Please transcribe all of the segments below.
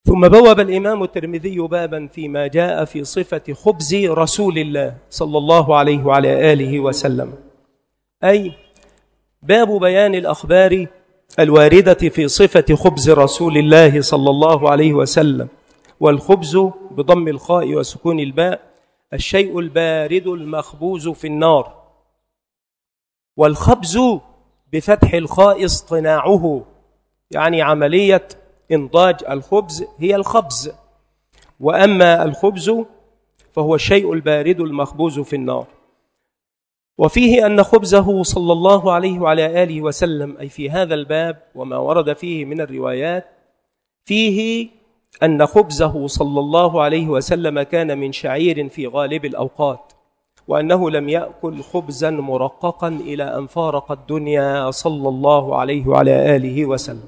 ثم بوب الإمام الترمذي بابا فيما جاء في صفة خبز رسول الله صلى الله عليه وعلى آله وسلم، أي باب بيان الأخبار الواردة في صفة خبز رسول الله صلى الله عليه وسلم. والخبز بضم الخاء وسكون الباء الشيء البارد المخبوز في النار، والخبز بفتح الخاء اصطناعه، يعني عملية إنضاج الخبز هي الخبز، وأما الخبز فهو الشيء البارد المخبوز في النار. وفيه أن خبزه صلى الله عليه وعلى آله وسلم، أي في هذا الباب وما ورد فيه من الروايات، فيه أن خبزه صلى الله عليه وسلم كان من شعير في غالب الأوقات، وأنه لم يأكل خبزا مرققا إلى أن فارق الدنيا صلى الله عليه وعلى آله وسلم.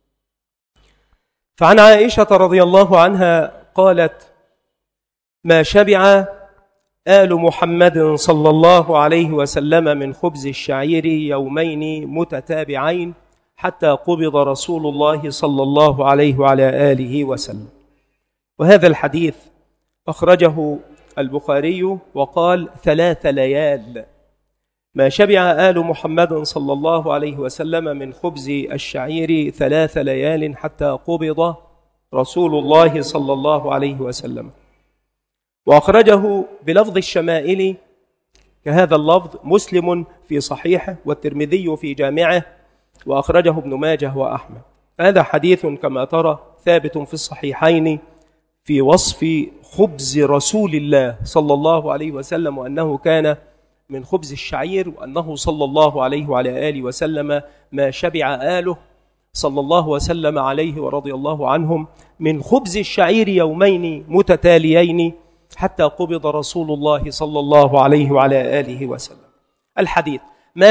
فعن عائشة رضي الله عنها قالت: ما شبع آل محمد صلى الله عليه وسلم من خبز الشعير يومين متتابعين حتى قبض رسول الله صلى الله عليه وعلى آله وسلم. وهذا الحديث أخرجه البخاري وقال 3 ليال. ما شبع آل محمد صلى الله عليه وسلم من خبز الشعير 3 ليال حتى قبض رسول الله صلى الله عليه وسلم. وأخرجه بلفظ الشمائل كهذا اللفظ مسلم في صحيحه والترمذي في جامعه، وأخرجه ابن ماجه وأحمد. هذا حديث كما ترى ثابت في الصحيحين في وصف خبز رسول الله صلى الله عليه وسلم، وأنه كان من خبز الشعير، وأنه صلى الله عليه وعلى آله وسلم ما شبع آله صلى الله وسلم عليه ورضي الله عنهم من خبز الشعير يومين متتاليين حتى قبض رسول الله صلى الله عليه وعلى آله وسلم. الحديث ما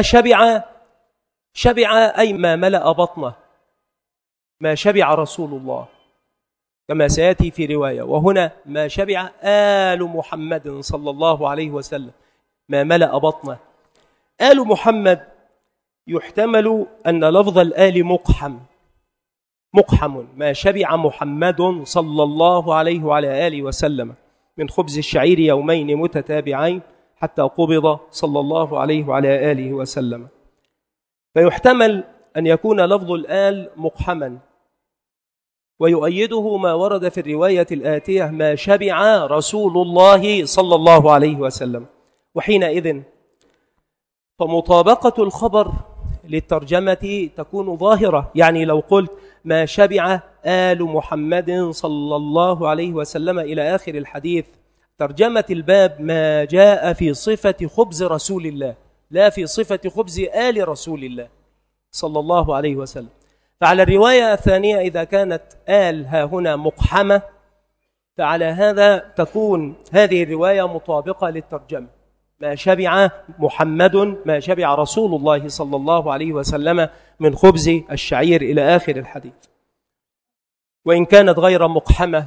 شبع أي ما ملأ بطنه، ما شبع رسول الله كما سيأتي في رواية، وهنا ما شبع آل محمد صلى الله عليه وسلم ما ملأ بطنه. آل محمد يحتمل أن لفظ الآل مقحم، ما شبع محمد صلى الله عليه وعلى آله وسلم من خبز الشعير يومين متتابعين حتى قبض صلى الله عليه وعلى آله وسلم. فيحتمل أن يكون لفظ الآل مقحما، ويؤيده ما ورد في الرواية الآتية ما شبع رسول الله صلى الله عليه وسلم. وحينئذ فمطابقة الخبر للترجمة تكون ظاهرة، يعني لو قلت ما شبع آل محمد صلى الله عليه وسلم إلى آخر الحديث، ترجمة الباب ما جاء في صفة خبز رسول الله لا في صفة خبز آل رسول الله صلى الله عليه وسلم. فعلى الرواية الثانية إذا كانت آل ها هنا مقحمة، فعلى هذا تكون هذه الرواية مطابقة للترجمة ما شبع محمد ما شبع رسول الله صلى الله عليه وسلم من خبز الشعير إلى آخر الحديث. وإن كانت غير مقحمة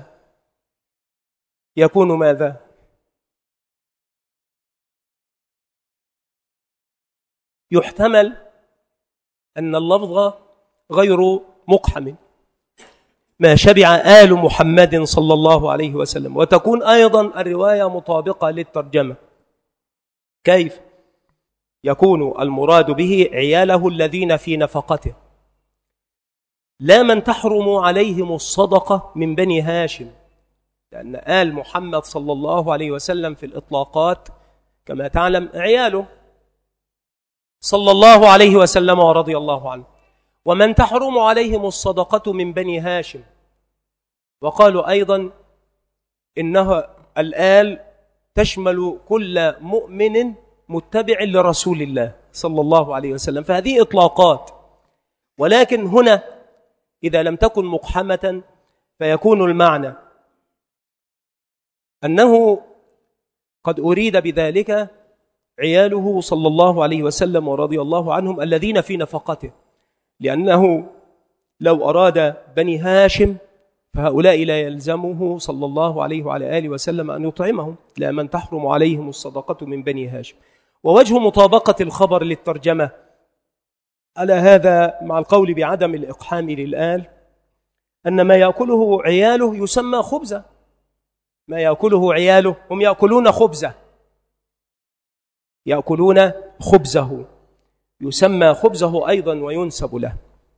يكون ماذا؟ يحتمل أن اللفظ غير مقحم، ما شبع آل محمد صلى الله عليه وسلم، وتكون أيضا الرواية مطابقة للترجمة. كيف؟ يكون المراد به عياله الذين في نفقته، لا من تحرم عليهم الصدقة من بني هاشم، لأن آل محمد صلى الله عليه وسلم في الإطلاقات كما تعلم عياله صلى الله عليه وسلم ورضي الله عنه، ومن تحرم عليهم الصدقة من بني هاشم. وقالوا أيضا إنها الآل تشمل كل مؤمن متبع لرسول الله صلى الله عليه وسلم، فهذه إطلاقات. ولكن هنا إذا لم تكن مقحمة فيكون المعنى أنه قد أريد بذلك عياله صلى الله عليه وسلم ورضي الله عنهم الذين في نفقته، لأنه لو أراد بني هاشم فهؤلاء لا يلزمه صلى الله عليه وعلى آله وسلم أن يطعمهم، لا من تحرم عليهم الصدقة من بني هاشم. ووجه مطابقة الخبر للترجمة على هذا مع القول بعدم الإقحام للآل أن ما يأكله عياله يسمى خبزة، ما يأكله عياله هم يأكلون خبزة، يأكلون خبزه يسمى خبزه أيضا وينسب له.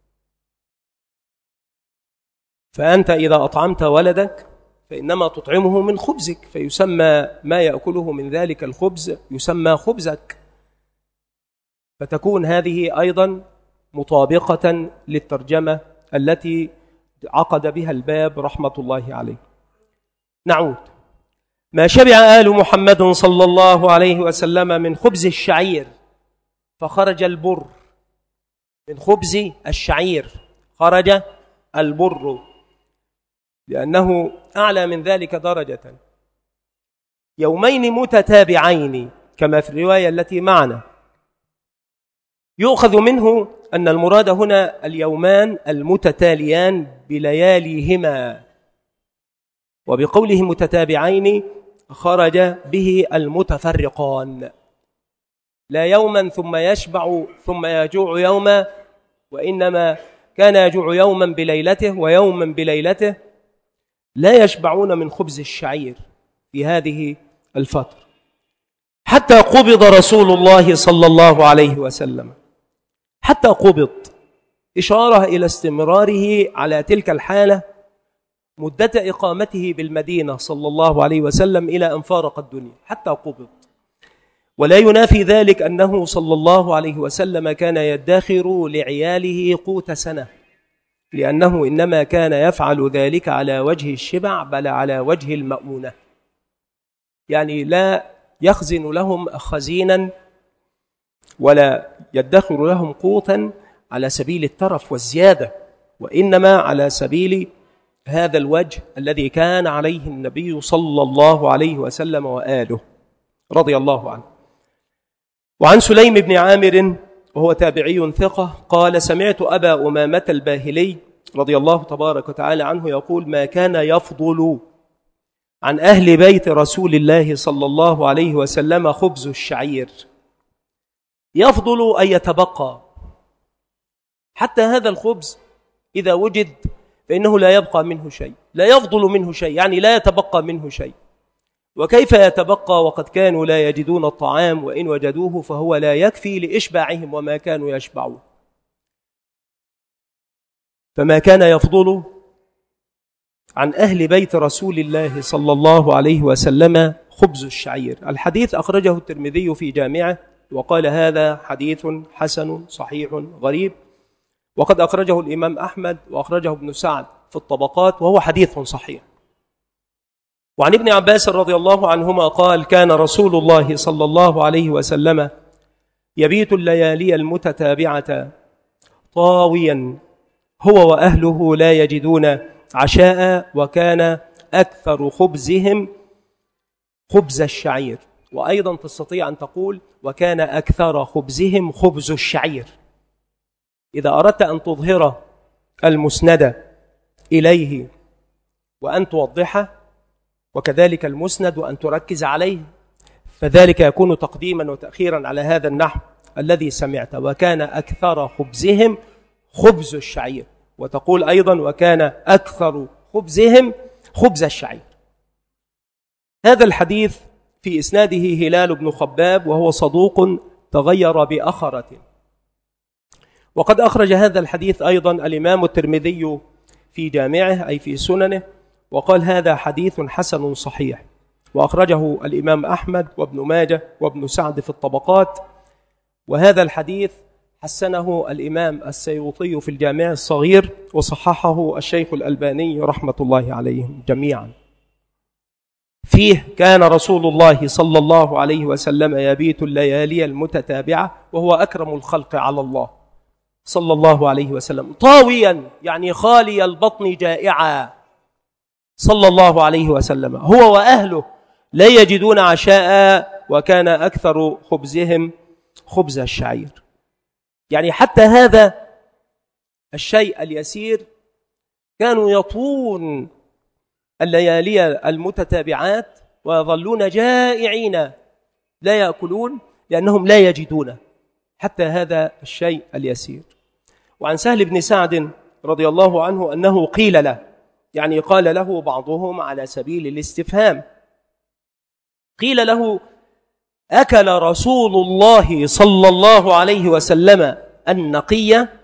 فأنت إذا أطعمت ولدك فإنما تطعمه من خبزك، فيسمى ما يأكله من ذلك الخبز يسمى خبزك، فتكون هذه أيضا مطابقة للترجمة التي عقد بها الباب رحمة الله عليه. نعود. ما شبع آل محمد صلى الله عليه وسلم من خبز الشعير فخرج البر، من خبز الشعير خرج البر، لأنه أعلى من ذلك درجة. يومين متتابعين كما في الرواية التي معنا، يؤخذ منه أن المراد هنا اليومان المتتاليان بلياليهما، وبقوله متتابعين خرج به المتفرقان، لا يوما ثم يشبع ثم يجوع يوما، وإنما كان يجوع يوما بليلته ويوما بليلته، لا يشبعون من خبز الشعير في هذه الفترة حتى قبض رسول الله صلى الله عليه وسلم، حتى قبض، إشارة إلى استمراره على تلك الحالة مدة إقامته بالمدينة صلى الله عليه وسلم إلى أن فارق الدنيا، حتى قبض. ولا ينافي ذلك أنه صلى الله عليه وسلم كان يدخر لعياله قوت سنة، لأنه إنما كان يفعل ذلك على وجه الشبع بل على وجه المأمونة، يعني لا يخزن لهم خزينا ولا يدخر لهم قوتا على سبيل الترف والزيادة، وإنما على سبيل هذا الوجه الذي كان عليه النبي صلى الله عليه وسلم وآله رضي الله عنه. وعن سليم بن عامر وهو تابعي ثقة قال: سمعت أبا أمامة الباهلي رضي الله تبارك وتعالى عنه يقول: ما كان يفضل عن أهل بيت رسول الله صلى الله عليه وسلم خبز الشعير. يفضل أن يتبقى، حتى هذا الخبز إذا وجد فإنه لا يبقى منه شيء، لا يفضل منه شيء، يعني لا يتبقى منه شيء. وكيف يتبقى وقد كانوا لا يجدون الطعام، وإن وجدوه فهو لا يكفي لإشباعهم وما كانوا يشبعون. فما كان يفضل عن أهل بيت رسول الله صلى الله عليه وسلم خبز الشعير. الحديث أخرجه الترمذي في جامعه وقال: هذا حديث حسن صحيح غريب. وقد أخرجه الإمام أحمد وأخرجه ابن سعد في الطبقات وهو حديث صحيح. وعن ابن عباس رضي الله عنهما قال: كان رسول الله صلى الله عليه وسلم يبيت الليالي المتتابعة طاويا هو وأهله لا يجدون عشاء، وكان أكثر خبزهم خبز الشعير. وأيضا تستطيع أن تقول: وكان أكثر خبزهم خبز الشعير، إذا أردت أن تظهر المسند إليه وأن توضحه، وكذلك المسند وأن تركز عليه، فذلك يكون تقديما وتأخيرا على هذا النحو الذي سمعت: وكان أكثر خبزهم خبز الشعير، وتقول أيضا: وكان أكثر خبزهم خبز الشعير. هذا الحديث في إسناده هلال بن خباب وهو صدوق تغير بأخرة. وقد أخرج هذا الحديث أيضا الإمام الترمذي في جامعه أي في سننه وقال: هذا حديث حسن صحيح. وأخرجه الإمام أحمد وابن ماجه وابن سعد في الطبقات. وهذا الحديث حسنه الإمام السيوطي في الجامع الصغير، وصححه الشيخ الألباني رحمة الله عليهم جميعا. فيه: كان رسول الله صلى الله عليه وسلم يبيت الليالي المتتابعة وهو أكرم الخلق على الله صلى الله عليه وسلم طاويا، يعني خالي البطن جائعا صلى الله عليه وسلم، هو وأهله لا يجدون عشاء، وكان أكثر خبزهم خبز الشعير. يعني حتى هذا الشيء اليسير كانوا يطون الليالي المتتابعات ويظلون جائعين لا يأكلون لأنهم لا يجدون حتى هذا الشيء اليسير. وعن سهل بن سعد رضي الله عنه أنه قيل له، يعني قال له بعضهم على سبيل الاستفهام، قيل له: أكل رسول الله صلى الله عليه وسلم النقية؟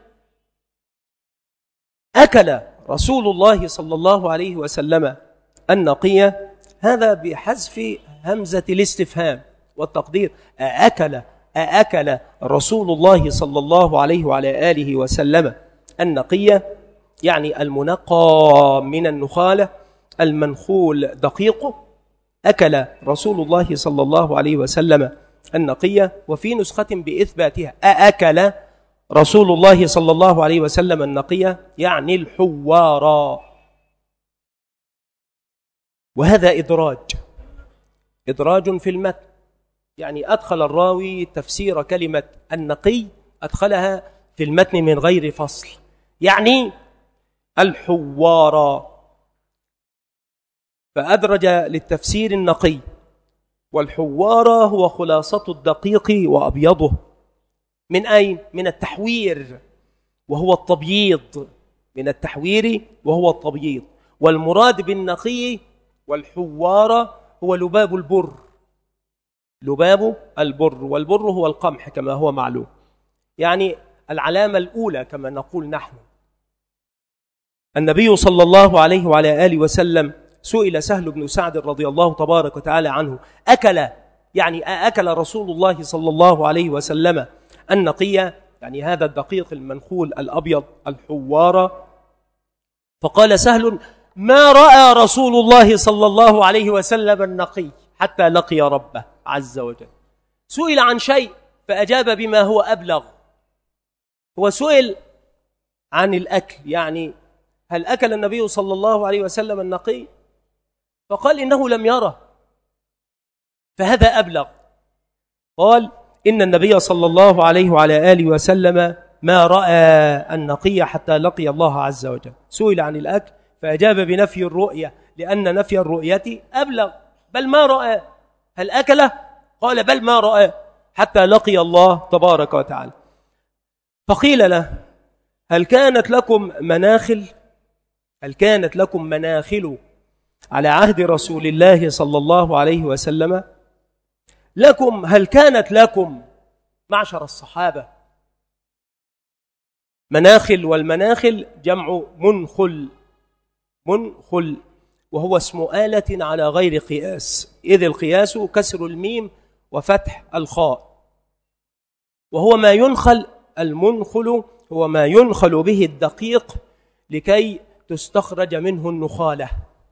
أكل رسول الله صلى الله عليه وسلم النقية؟ هذا بحذف همزة الاستفهام والتقدير، أأكل رسول الله صلى الله عليه وعلى آله وسلم النقية، يعني المنقى من النخالة المنخول دقيقه. أكل رسول الله صلى الله عليه وسلم النقية. وفي نسخة بإثباتها: أأكل رسول الله صلى الله عليه وسلم النقية، يعني الحوارى. وهذا إدراج في المتن، يعني أدخل الراوي تفسير كلمة النقي، أدخلها في المتن من غير فصل، يعني الحوارى، فأدرج للتفسير النقي. والحوارى هو خلاصة الدقيق وأبيضه. من أين؟ من التحوير وهو التبييض، من التحوير وهو التبييض. والمراد بالنقي والحوارى هو لباب البر، لباب البر، والبر هو القمح كما هو معلوم، يعني العلامة الأولى كما نقول نحن. النبي صلى الله عليه وعلى آله وسلم سئل سهل بن سعد رضي الله تبارك وتعالى عنه: أكل، يعني أكل رسول الله صلى الله عليه وسلم النقية، يعني هذا الدقيق المنخول الأبيض الحوارى؟ فقال سهل: ما رأى رسول الله صلى الله عليه وسلم النقي حتى لقي ربه عز وجل. سئل عن شيء فأجاب بما هو أبلغ. هو سئل عن الأكل، يعني هل أكل النبي صلى الله عليه وسلم النقي؟ فقال إنه لم يره، فهذا أبلغ. قال إن النبي صلى الله عليه وعلى آله وسلم ما رأى النقي حتى لقي الله عز وجل. سئل عن الأكل فأجاب بنفي الرؤية، لأن نفي الرؤية أبلغ. بل ما رأى، هل أكله؟ قال بل ما رأى حتى لقي الله تبارك وتعالى. فقيل له: هل كانت لكم مناخل؟ هل كانت لكم مناخل على عهد رسول الله صلى الله عليه وسلم؟ لكم، هل كانت لكم معشر الصحابة مناخل؟ والمناخل جمع منخل، منخل وهو اسم آلة على غير قياس، إذ القياس كسر الميم وفتح الخاء، وهو ما ينخل. المنخل هو ما ينخل به الدقيق لكي تستخرج منه النخالة.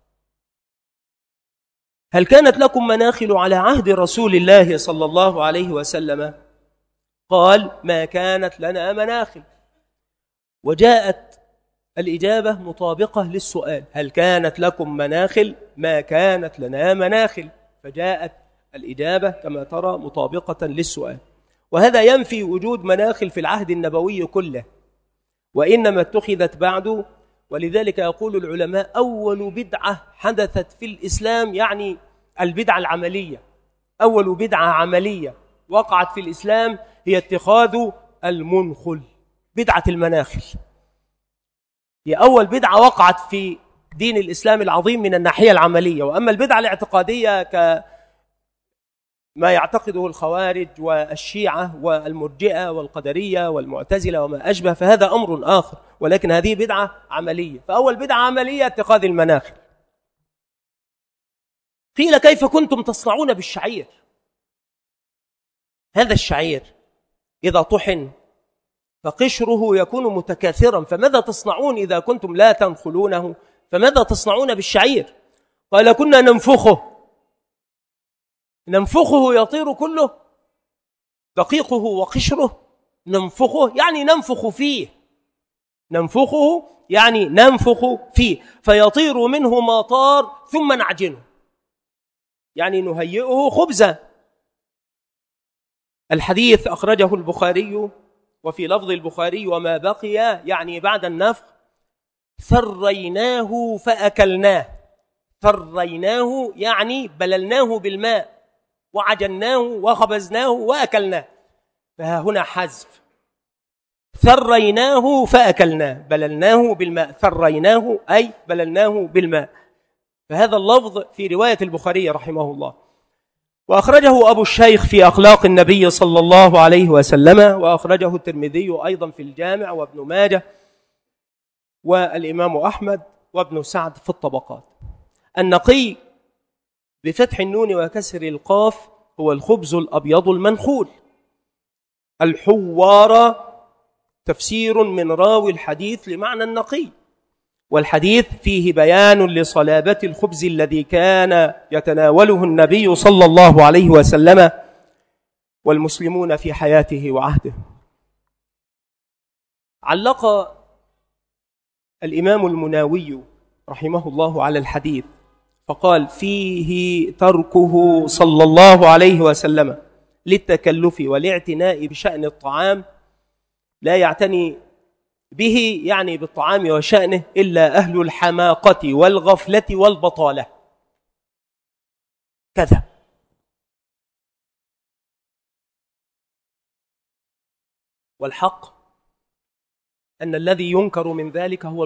هل كانت لكم مناخل على عهد رسول الله صلى الله عليه وسلم؟ قال: ما كانت لنا مناخل. وجاءت الإجابة مطابقة للسؤال: هل كانت لكم مناخل؟ ما كانت لنا مناخل. فجاءت الإجابة كما ترى مطابقة للسؤال. وهذا ينفي وجود مناخل في العهد النبوي كله، وإنما اتخذت بعد. ولذلك يقول العلماء: أول بدعة حدثت في الإسلام، يعني البدعة العملية، أول بدعة عملية وقعت في الإسلام هي اتخاذ المنخل، بدعة المناخل. هي أول بدعة وقعت في دين الإسلام العظيم من الناحية العملية. وأما البدعة الاعتقادية كما يعتقده الخوارج والشيعة والمرجئة والقدرية والمعتزلة وما أشبه، فهذا أمر آخر، ولكن هذه بدعة عملية. فأول بدعة عملية اتخاذ المناخل. قيل: كيف كنتم تصنعون بالشعير؟ هذا الشعير إذا طحن فقشره يكون متكاثرا، فماذا تصنعون إذا كنتم لا تنخلونه؟ فماذا تصنعون بالشعير؟ قال: كنا ننفخه يطير كله، دقيقه وقشره، ننفخه يعني ننفخ فيه، ننفخه يعني ننفخ فيه فيطير منه ما طار، ثم نعجنه، يعني نهيئه خبزا. الحديث أخرجه البخاري، وفي لفظ البخاري: وما بقي، يعني بعد النفخ، ثريناه فأكلناه. ثريناه يعني بللناه بالماء وعجناه وخبزناه وأكلناه. فها هنا حذف، ثريناه فأكلناه، بللناه بالماء، ثريناه أي بللناه بالماء. فهذا اللفظ في رواية البخاري رحمه الله، وأخرجه أبو الشيخ في أخلاق النبي صلى الله عليه وسلم، وأخرجه الترمذي أيضا في الجامع، وابن ماجه، والإمام أحمد، وابن سعد في الطبقات. النقي بفتح النون وكسر القاف هو الخبز الأبيض المنخول. الحوار تفسير من راوي الحديث لمعنى النقي، والحديث فيه بيان لصلابة الخبز الذي كان يتناوله النبي صلى الله عليه وسلم والمسلمون في حياته وعهده. علق الإمام المناوي رحمه الله على الحديث فقال: فيه تركه صلى الله عليه وسلم للتكلف والاعتناء بشأن الطعام، لا يعتني به يعني بالطعام وشأنه إلا أهل الحماقة والغفلة والبطالة. كذا. والحق أن الذي ينكر من ذلك هو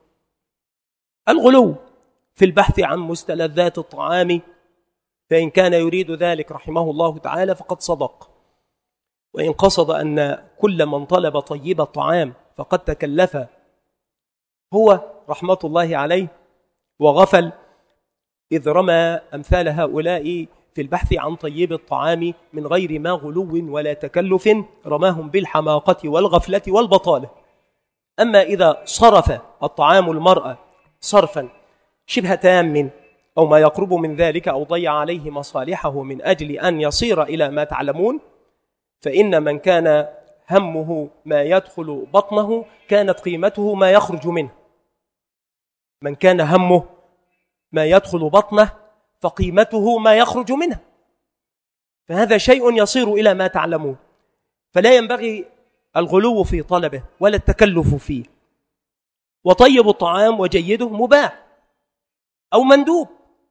الغلو في البحث عن مستلذات الطعام، فإن كان يريد ذلك رحمه الله تعالى فقد صدق، وإن قصد أن كل من طلب طيب الطعام فقد تكلف هو رحمة الله عليه وغفل، إذ رمى أمثال هؤلاء في البحث عن طيب الطعام من غير ما غلو ولا تكلف، رماهم بالحماقة والغفلة والبطالة. أما إذا صرف الطعام المرأة صرفا شبه تام أو ما يقرب من ذلك، أو ضيع عليه مصالحه من أجل أن يصير إلى ما تعلمون، فإن من كان همه ما يدخل بطنه كانت قيمته ما يخرج منه. من كان همه ما يدخل بطنه فقيمته ما يخرج منه، فهذا شيء يصير إلى ما تعلمون. فلا ينبغي الغلو في طلبه ولا التكلف فيه. وطيب الطعام وجيده مباح أو مندوب،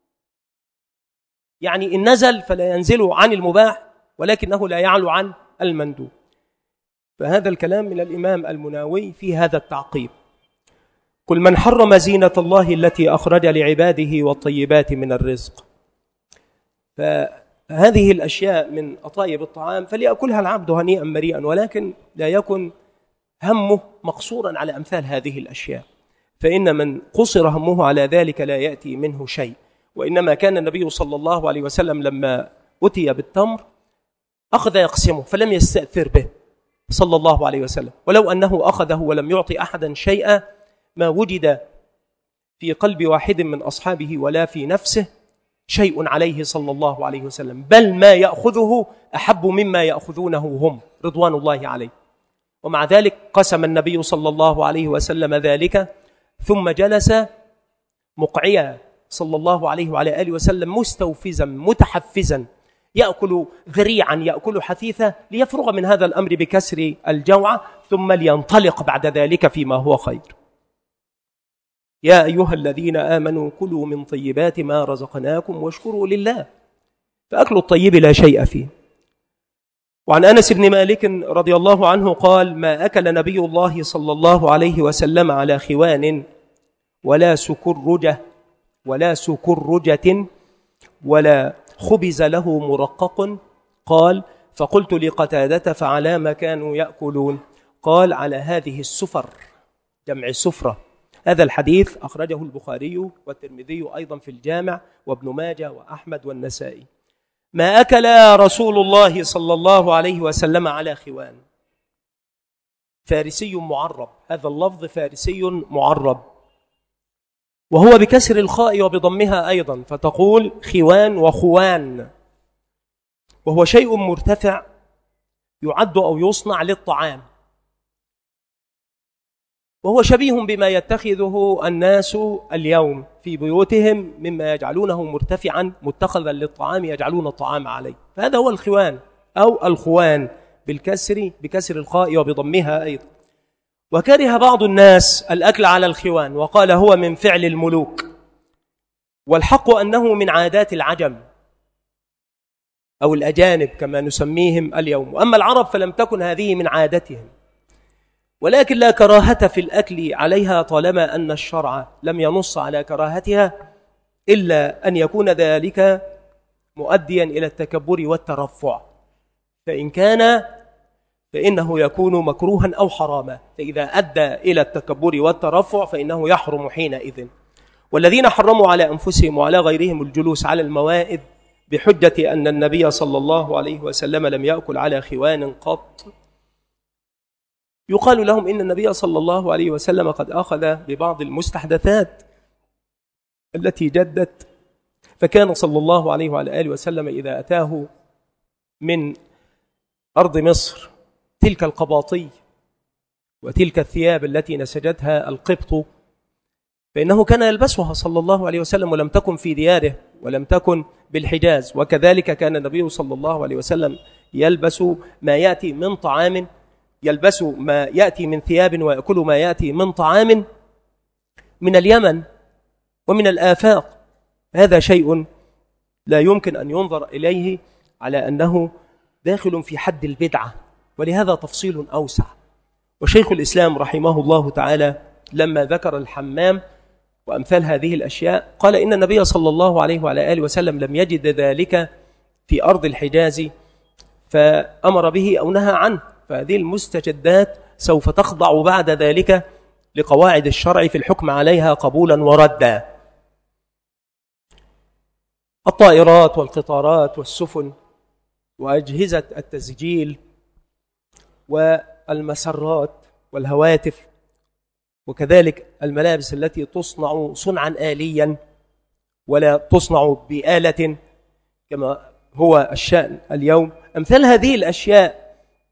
يعني إن نزل فلا ينزل عن المباح ولكنه لا يعلو عن المندوب. فهذا الكلام من الإمام المناوي في هذا التعقيب: قل من حرم زينة الله التي أخرج لعباده والطيبات من الرزق. فهذه الأشياء من أطايب الطعام فليأكلها العبد هنيئا مريئا، ولكن لا يكن همه مقصورا على أمثال هذه الأشياء، فإن من قصر همه على ذلك لا يأتي منه شيء. وإنما كان النبي صلى الله عليه وسلم لما أتي بالتمر أخذ يقسمه فلم يستأثر به صلى الله عليه وسلم، ولو أنه أخذه ولم يعطي أحدا شيئا ما وجد في قلب واحد من أصحابه ولا في نفسه شيء عليه صلى الله عليه وسلم، بل ما يأخذه أحب مما يأخذونه هم رضوان الله عليه. ومع ذلك قسم النبي صلى الله عليه وسلم ذلك، ثم جلس مقعيا صلى الله عليه وعلى آله وسلم مستوفزا متحفزا، يأكل ذريعا يأكل حثيثا، ليفرغ من هذا الأمر بكسر الجوعة، ثم لينطلق بعد ذلك فيما هو خير. يا أيها الذين آمنوا كلوا من طيبات ما رزقناكم واشكروا لله، فأكل الطيب لا شيء فيه. وعن أنس بن مالك رضي الله عنه قال: ما أكل نبي الله صلى الله عليه وسلم على خوان ولا سكرجة ولا خبز له مرقق. قال: فقلت لقتادة فعلى ما كانوا يأكلون؟ قال: على هذه السفر، جمع السفرة. هذا الحديث أخرجه البخاري والترمذي أيضا في الجامع، وابن ماجه وأحمد والنسائي. ما أكل رسول الله صلى الله عليه وسلم على خوان. فارسي معرب، هذا اللفظ فارسي معرب، وهو بكسر الخاء وبضمها أيضا، فتقول خوان وخوان، وهو شيء مرتفع يعد أو يصنع للطعام، وهو شبيه بما يتخذه الناس اليوم في بيوتهم مما يجعلونه مرتفعا متخذا للطعام يجعلون الطعام عليه، فهذا هو الخوان أو الخوان بكسر الخاء وبضمها أيضا. وكره بعض الناس الأكل على الخوان وقال هو من فعل الملوك، والحق أنه من عادات العجم أو الأجانب كما نسميهم اليوم، وأما العرب فلم تكن هذه من عادتهم. ولكن لا كراهة في الأكل عليها طالما أن الشرع لم ينص على كراهتها إلا أن يكون ذلك مؤديا إلى التكبر والترفع، فإن كان فإنه يكون مكروها أو حراما، فإذا أدى إلى التكبر والترفع فإنه يحرم حينئذ. والذين حرموا على أنفسهم وعلى غيرهم الجلوس على الموائد بحجة أن النبي صلى الله عليه وسلم لم يأكل على خوان قط، يقال لهم إن النبي صلى الله عليه وسلم قد أخذ ببعض المستحدثات التي جدت، فكان صلى الله عليه وعلى آله وسلم إذا أتاه من أرض مصر تلك القباطي وتلك الثياب التي نسجتها القبط فإنه كان يلبسها صلى الله عليه وسلم، ولم تكن في دياره ولم تكن بالحجاز. وكذلك كان النبي صلى الله عليه وسلم يلبس ما يأتي من طعام، يلبس ما يأتي من ثياب ويأكل ما يأتي من طعام من اليمن ومن الآفاق. هذا شيء لا يمكن أن ينظر إليه على أنه داخل في حد البدعة، ولهذا تفصيل أوسع. وشيخ الإسلام رحمه الله تعالى لما ذكر الحمام وأمثال هذه الأشياء قال إن النبي صلى الله عليه وعلى آله وسلم لم يجد ذلك في أرض الحجاز فأمر به أو نهى عنه، فهذه المستجدات سوف تخضع بعد ذلك لقواعد الشرع في الحكم عليها قبولا وردا. الطائرات والقطارات والسفن وأجهزة التسجيل والمسرات والهواتف، وكذلك الملابس التي تصنع صنعا آليا ولا تصنع بآلة كما هو الشأن اليوم، أمثال هذه الأشياء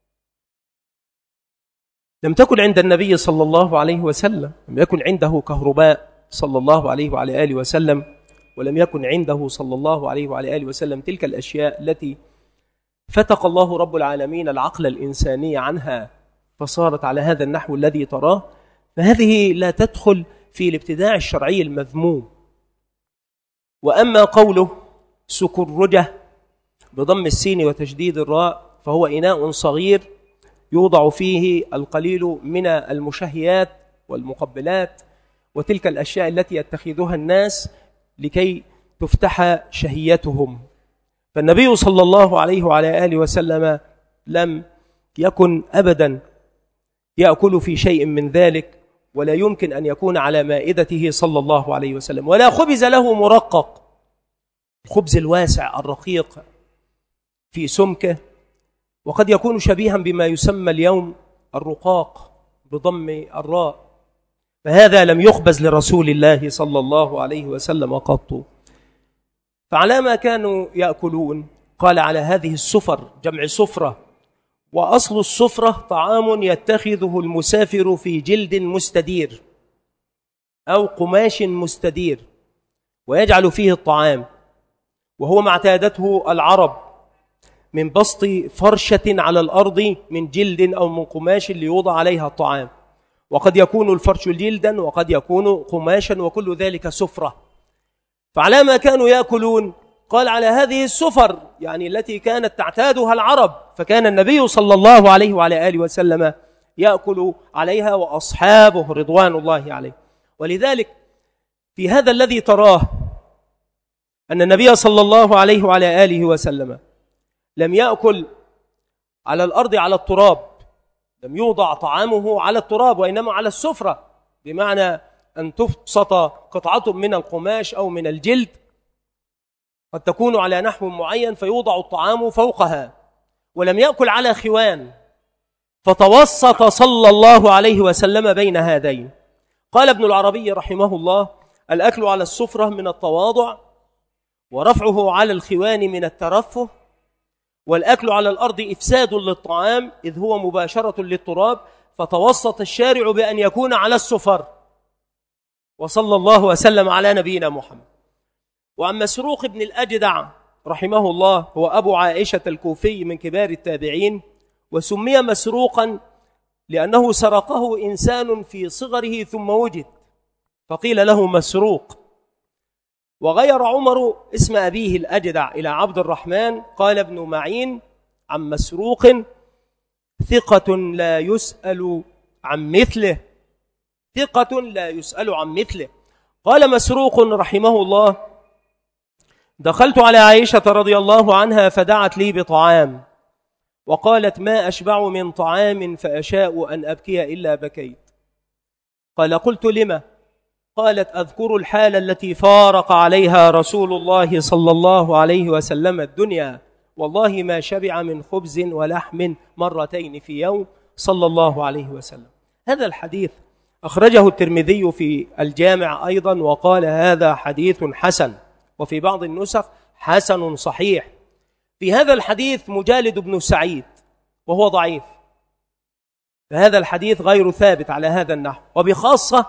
لم تكن عند النبي صلى الله عليه وسلم، لم يكن عنده كهرباء صلى الله عليه وعلى آله وسلم، ولم يكن عنده صلى الله عليه وعلى آله وسلم تلك الأشياء التي فتق الله رب العالمين العقل الإنساني عنها فصارت على هذا النحو الذي تراه. فهذه لا تدخل في الابتداع الشرعي المذموم. وأما قوله سكرجة بضم السين وتشديد الراء فهو إناء صغير يوضع فيه القليل من المشهيات والمقبلات وتلك الأشياء التي يتخذها الناس لكي تفتح شهيتهم. فالنبي صلى الله عليه وعلى آله وسلم لم يكن أبدا يأكل في شيء من ذلك، ولا يمكن أن يكون على مائدته صلى الله عليه وسلم، ولا خبز له مرقق، الخبز الواسع الرقيق في سمكه، وقد يكون شبيها بما يسمى اليوم الرقاق بضم الراء، فهذا لم يخبز لرسول الله صلى الله عليه وسلم قط. فعلى ما كانوا يأكلون قال على هذه السفر جمع سفرة، وأصل السفرة طعام يتخذه المسافر في جلد مستدير أو قماش مستدير ويجعل فيه الطعام، وهو ما اعتادته العرب من بسط فرشة على الأرض من جلد أو من قماش ليوضع عليها الطعام، وقد يكون الفرش جلدا وقد يكون قماشا، وكل ذلك سفرة. فعلى ما كانوا يأكلون قال على هذه السفر يعني التي كانت تعتادها العرب، فكان النبي صلى الله عليه وعلى آله وسلم يأكل عليها وأصحابه رضوان الله عليه. ولذلك في هذا الذي تراه أن النبي صلى الله عليه وعلى آله وسلم لم يأكل على الأرض على التراب، لم يوضع طعامه على التراب وإنما على السفرة، بمعنى أن تبسط قطعة من القماش أو من الجلد قد تكون على نحو معين فيوضع الطعام فوقها، ولم يأكل على خوان، فتوسط صلى الله عليه وسلم بين هذين. قال ابن العربي رحمه الله: الأكل على السفرة من التواضع، ورفعه على الخوان من الترفه، والأكل على الأرض إفساد للطعام إذ هو مباشرة للتراب، فتوسط الشارع بأن يكون على السفر. وصلى الله وسلم على نبينا محمد. وعن مسروق بن الأجدع رحمه الله، هو أبو عائشة الكوفي من كبار التابعين، وسمي مسروقا لأنه سرقه إنسان في صغره ثم وجد فقيل له مسروق. وغير عمر اسم أبيه الأجدع إلى عبد الرحمن. قال ابن معين عن مسروق: ثقة لا يسأل عن مثله، ثقة لا يسأل عن مثله. قال مسروق رحمه الله: دخلت على عائشة رضي الله عنها فدعت لي بطعام، وقالت: ما أشبع من طعام فأشاء أن أبكي إلا بكيت. قال: قلت: لما؟ قالت: أذكر الحال التي فارق عليها رسول الله صلى الله عليه وسلم الدنيا، والله ما شبع من خبز ولحم مرتين في يوم صلى الله عليه وسلم. هذا الحديث أخرجه الترمذي في الجامع أيضا، وقال: هذا حديث حسن، وفي بعض النسخ حسن صحيح. في هذا الحديث مجالد بن سعيد وهو ضعيف، فهذا الحديث غير ثابت على هذا النحو، وبخاصة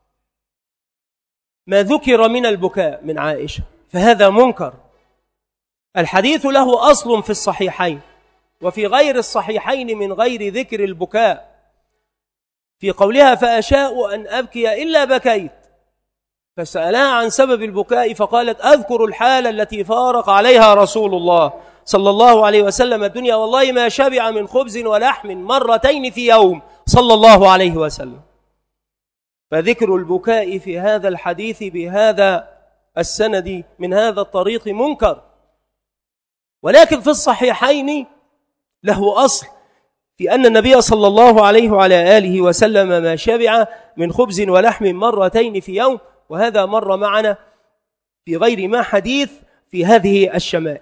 ما ذكر من البكاء من عائشة فهذا منكر. الحديث له أصل في الصحيحين وفي غير الصحيحين من غير ذكر البكاء، في قولها: فأشاء أن أبكي إلا بكيت، فسألها عن سبب البكاء فقالت: أذكر الحالة التي فارق عليها رسول الله صلى الله عليه وسلم الدنيا، والله ما شبع من خبز ولحم مرتين في يوم صلى الله عليه وسلم. فذكر البكاء في هذا الحديث بهذا السند من هذا الطريق منكر، ولكن في الصحيحين له أصل في أن النبي صلى الله عليه وعلى آله وسلم ما شبع من خبز ولحم مرتين في يوم، وهذا مر معنا في غير ما حديث في هذه الشمائل.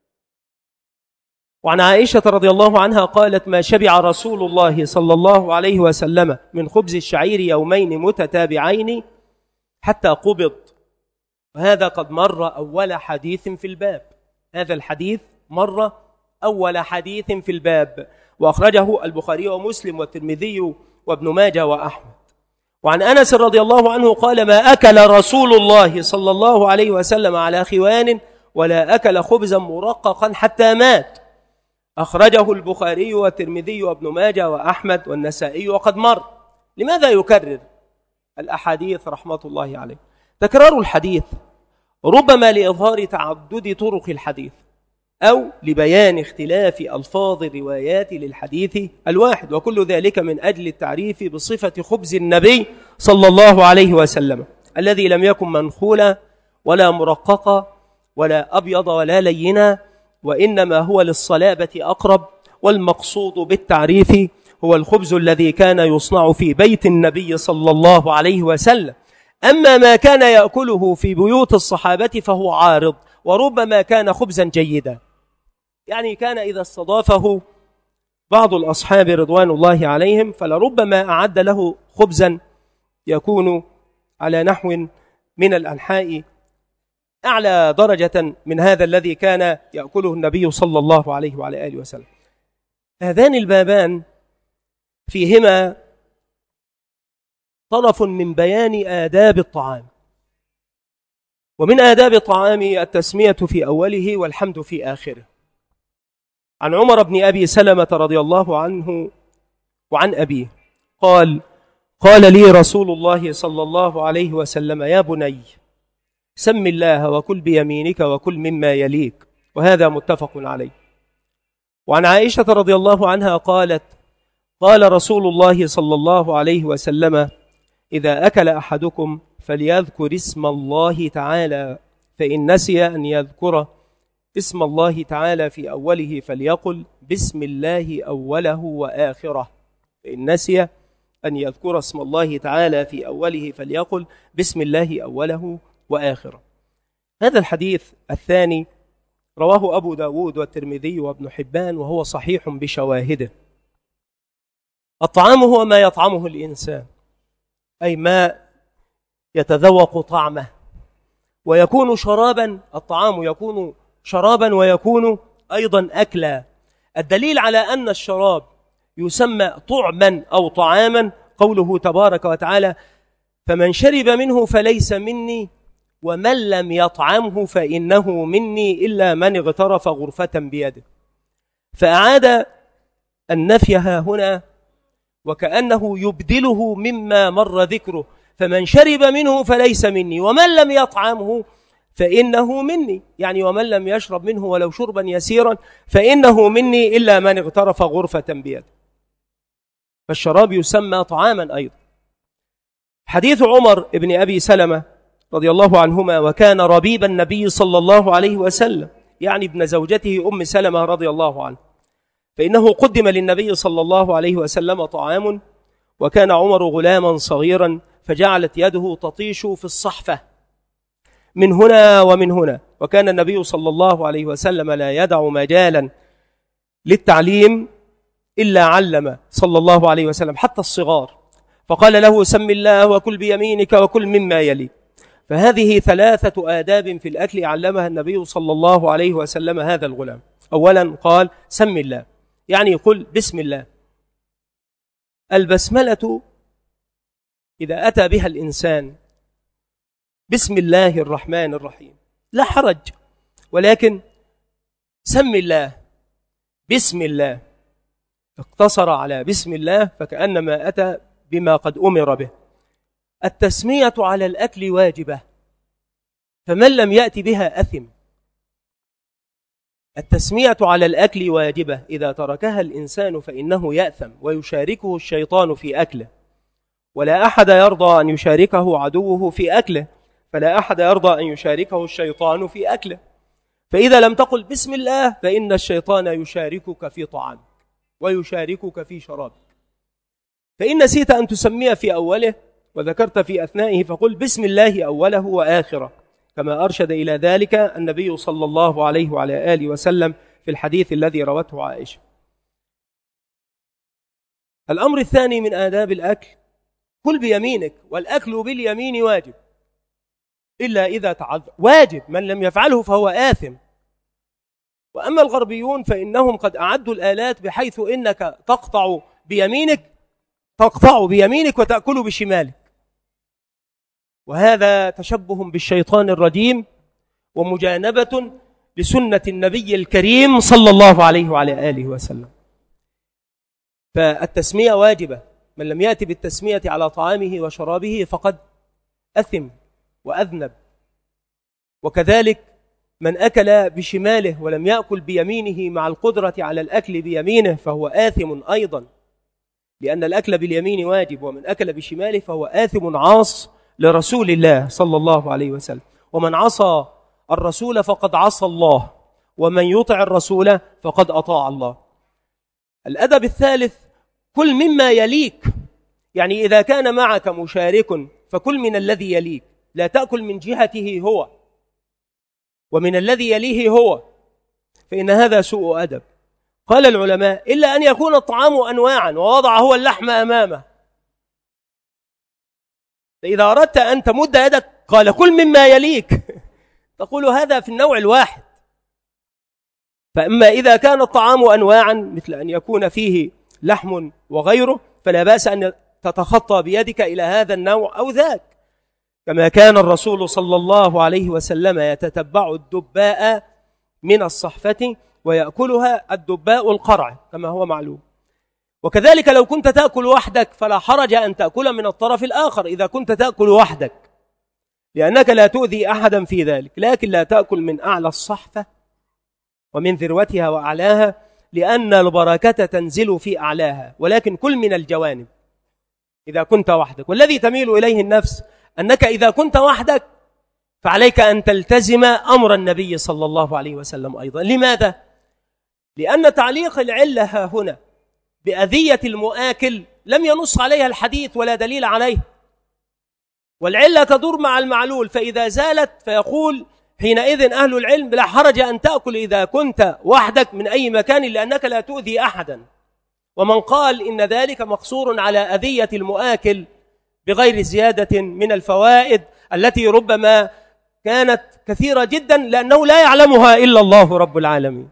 وعن عائشة رضي الله عنها قالت: ما شبع رسول الله صلى الله عليه وسلم من خبز الشعير يومين متتابعين حتى قبض. وهذا قد مر أول حديث في الباب، هذا الحديث مر أول حديث في الباب، وأخرجه البخاري ومسلم والترمذي وابن ماجه وأحمد. وعن أنس رضي الله عنه قال: ما أكل رسول الله صلى الله عليه وسلم على خوان ولا أكل خبزا مرققا حتى مات. أخرجه البخاري والترمذي وابن ماجه وأحمد والنسائي وقد مر. لماذا يكرر الأحاديث رحمة الله عليه؟ تكرار الحديث ربما لإظهار تعدد طرق الحديث أو لبيان اختلاف ألفاظ الروايات للحديث الواحد، وكل ذلك من أجل التعريف بصفة خبز النبي صلى الله عليه وسلم الذي لم يكن منخولا ولا مرققا ولا أبيض ولا لينا، وإنما هو للصلابة أقرب. والمقصود بالتعريف هو الخبز الذي كان يصنع في بيت النبي صلى الله عليه وسلم. أما ما كان يأكله في بيوت الصحابة فهو عارض، وربما كان خبزا جيدا، يعني كان إذا استضافه بعض الأصحاب رضوان الله عليهم فلربما أعد له خبزا يكون على نحو من الأنحاء أعلى درجة من هذا الذي كان يأكله النبي صلى الله عليه وعلى آله وسلم. هذان البابان فيهما طرف من بيان آداب الطعام، ومن آداب الطعام التسمية في أوله والحمد في آخره. عن عمر بن أبي سلمة رضي الله عنه وعن أبيه قال لي رسول الله صلى الله عليه وسلم: يا بني سم الله وكل بيمينك وكل مما يليك. وهذا متفق عليه. وعن عائشة رضي الله عنها قالت: قال رسول الله صلى الله عليه وسلم: إذا أكل أحدكم فليذكر اسم الله تعالى، فإن نسي أن يذكر اسم الله تعالى في أوله فليقل بسم الله أوله وآخره. فإن نسي أن يذكر اسم الله تعالى في أوله فليقل بسم الله أوله وآخره. هذا الحديث الثاني رواه أبو داود والترمذي وابن حبان، وهو صحيح بشواهده. الطعام هو ما يطعمه الإنسان، أي ما يتذوق طعمه، ويكون شرابا. الطعام يكون شرابا ويكون أيضا أكلا. الدليل على أن الشراب يسمى طعما أو طعاما قوله تبارك وتعالى: فمن شرب منه فليس مني ومن لم يطعمه فإنه مني إلا من اغترف غرفة بيده. فأعاد النفي هنا وكأنه يبدله مما مر ذكره: فمن شرب منه فليس مني ومن لم يطعمه فإنه مني، يعني ومن لم يشرب منه ولو شربا يسيرا فإنه مني إلا من اغترف غرفة بيده. فالشراب يسمى طعاما أيضا. حديث عمر بن أبي سلمة رضي الله عنهما: وكان ربيب النبي صلى الله عليه وسلم، يعني ابن زوجته أم سلمة رضي الله عنه، فإنه قدم للنبي صلى الله عليه وسلم طعام، وكان عمر غلاما صغيرا، فجعلت يده تطيش في الصحفة من هنا ومن هنا، وكان النبي صلى الله عليه وسلم لا يدع مجالا للتعليم إلا علم صلى الله عليه وسلم حتى الصغار، فقال له: سم الله وكل بيمينك وكل مما يلي. فهذه 3 آداب في الأكل علمها النبي صلى الله عليه وسلم هذا الغلام. أولا قال: سم الله، يعني قل بسم الله. البسملة إذا أتى بها الإنسان بسم الله الرحمن الرحيم لا حرج، ولكن سم الله، بسم الله، اقتصر على بسم الله فكأنما أتى بما قد أمر به. التسمية على الأكل واجبة، فمن لم يأتي بها أثم. التسمية على الأكل واجبة، إذا تركها الإنسان فإنه يأثم ويشاركه الشيطان في أكله، ولا أحد يرضى أن يشاركه عدوه في أكله، فلا أحد يرضى أن يشاركه الشيطان في أكله. فإذا لم تقل بسم الله فإن الشيطان يشاركك في طعامك ويشاركك في شرابك. فإن نسيت أن تسميه في أوله وذكرت في أثنائه فقل بسم الله أوله وآخره، كما أرشد إلى ذلك النبي صلى الله عليه وعلى آله وسلم في الحديث الذي روته عائشة. الأمر الثاني من آداب الأكل: كل بيمينك، والأكل باليمين واجب إلا إذا تعذر، واجب، من لم يفعله فهو آثم. وأما الغربيون فإنهم قد أعدوا الآلات بحيث إنك تقطع بيمينك وتأكل بشمالك، وهذا تشبه بالشيطان الرجيم ومجانبة لسنة النبي الكريم صلى الله عليه وعلى آله وسلم. فالتسمية واجبة، من لم يأتي بالتسمية على طعامه وشرابه فقد أثم وأذنب. وكذلك من أكل بشماله ولم يأكل بيمينه مع القدرة على الأكل بيمينه فهو آثم أيضا، لأن الأكل باليمين واجب، ومن أكل بشماله فهو آثم عاص لرسول الله صلى الله عليه وسلم. ومن عصى الرسول فقد عصى الله، ومن يطع الرسول فقد أطاع الله. الأدب الثالث: كل مما يليك، يعني إذا كان معك مشارك فكل من الذي يليك، لا تأكل من جهته هو ومن الذي يليه هو، فإن هذا سوء أدب. قال العلماء: إلا أن يكون الطعام أنواعا ووضع هو اللحم أمامه، فإذا أردت أن تمد يدك قال كل مما يليك تقول هذا في النوع الواحد. فأما إذا كان الطعام أنواعا مثل أن يكون فيه لحم وغيره فلا بأس أن تتخطى بيدك إلى هذا النوع أو ذاك، كما كان الرسول صلى الله عليه وسلم يتتبع الدباء من الصحفة ويأكلها الدباء القرع كما هو معلوم. وكذلك لو كنت تأكل وحدك فلا حرج أن تأكل من الطرف الآخر إذا كنت تأكل وحدك، لأنك لا تؤذي أحدا في ذلك، لكن لا تأكل من أعلى الصحفة ومن ذروتها وأعلاها، لأن البركة تنزل في أعلاها، ولكن كل من الجوانب إذا كنت وحدك. والذي تميل إليه النفس أنك إذا كنت وحدك فعليك أن تلتزم أمر النبي صلى الله عليه وسلم أيضا. لماذا؟ لأن تعليق العلة ها هنا بأذية المؤاكل لم ينص عليها الحديث ولا دليل عليه، والعلة تدور مع المعلول، فإذا زالت فيقول حينئذ أهل العلم لا حرج أن تأكل إذا كنت وحدك من أي مكان لأنك لا تؤذي أحدا. ومن قال إن ذلك مقصور على أذية المؤاكل بغير زيادة من الفوائد التي ربما كانت كثيرة جدا لأنه لا يعلمها إلا الله رب العالمين.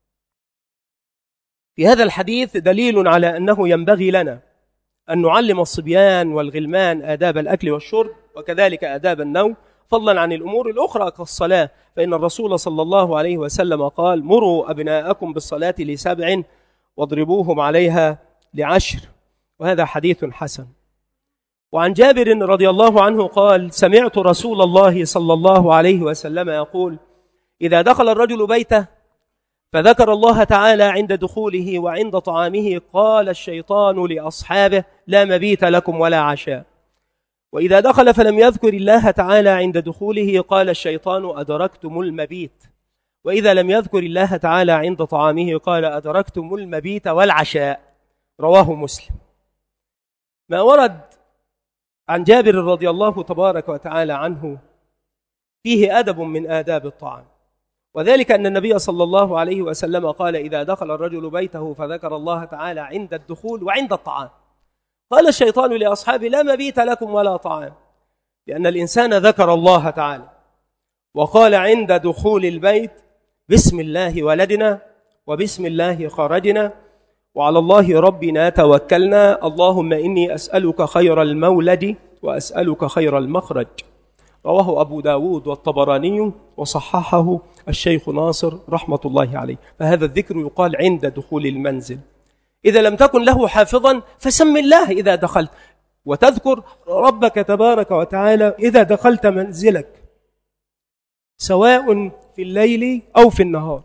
في هذا الحديث دليل على أنه ينبغي لنا أن نعلم الصبيان والغلمان آداب الأكل والشرب وكذلك آداب النوم، فضلا عن الأمور الأخرى كالصلاة، فإن الرسول صلى الله عليه وسلم قال: مروا أبناءكم بالصلاة ل7 واضربوهم عليها ل10، وهذا حديث حسن. وعن جابر رضي الله عنه قال: سمعت رسول الله صلى الله عليه وسلم يقول: إذا دخل الرجل بيته فذكر الله تعالى عند دخوله وعند طعامه قال الشيطان لأصحابه لا مبيت لكم ولا عشاء. وإذا دخل فلم يذكر الله تعالى عند دخوله قال الشيطان أدركتم المبيت. وإذا لم يذكر الله تعالى عند طعامه قال أدركتم المبيت والعشاء. رواه مسلم. ما ورد عن جابر رضي الله تبارك وتعالى عنه فيه أدب من آداب الطعام، وذلك أن النبي صلى الله عليه وسلم قال إذا دخل الرجل بيته فذكر الله تعالى عند الدخول وعند الطعام قال الشيطان لأصحابه لا مبيت لكم ولا طعام، لأن الإنسان ذكر الله تعالى وقال عند دخول البيت بسم الله ولدنا وبسم الله خرجنا وعلى الله ربنا توكلنا اللهم إني أسألك خير المولد وأسألك خير المخرج. رواه أبو داود والطبراني وصححه الشيخ ناصر رحمة الله عليه. فهذا الذكر يقال عند دخول المنزل. إذا لم تكن له حافظا فسم الله إذا دخلت، وتذكر ربك تبارك وتعالى إذا دخلت منزلك سواء في الليل أو في النهار.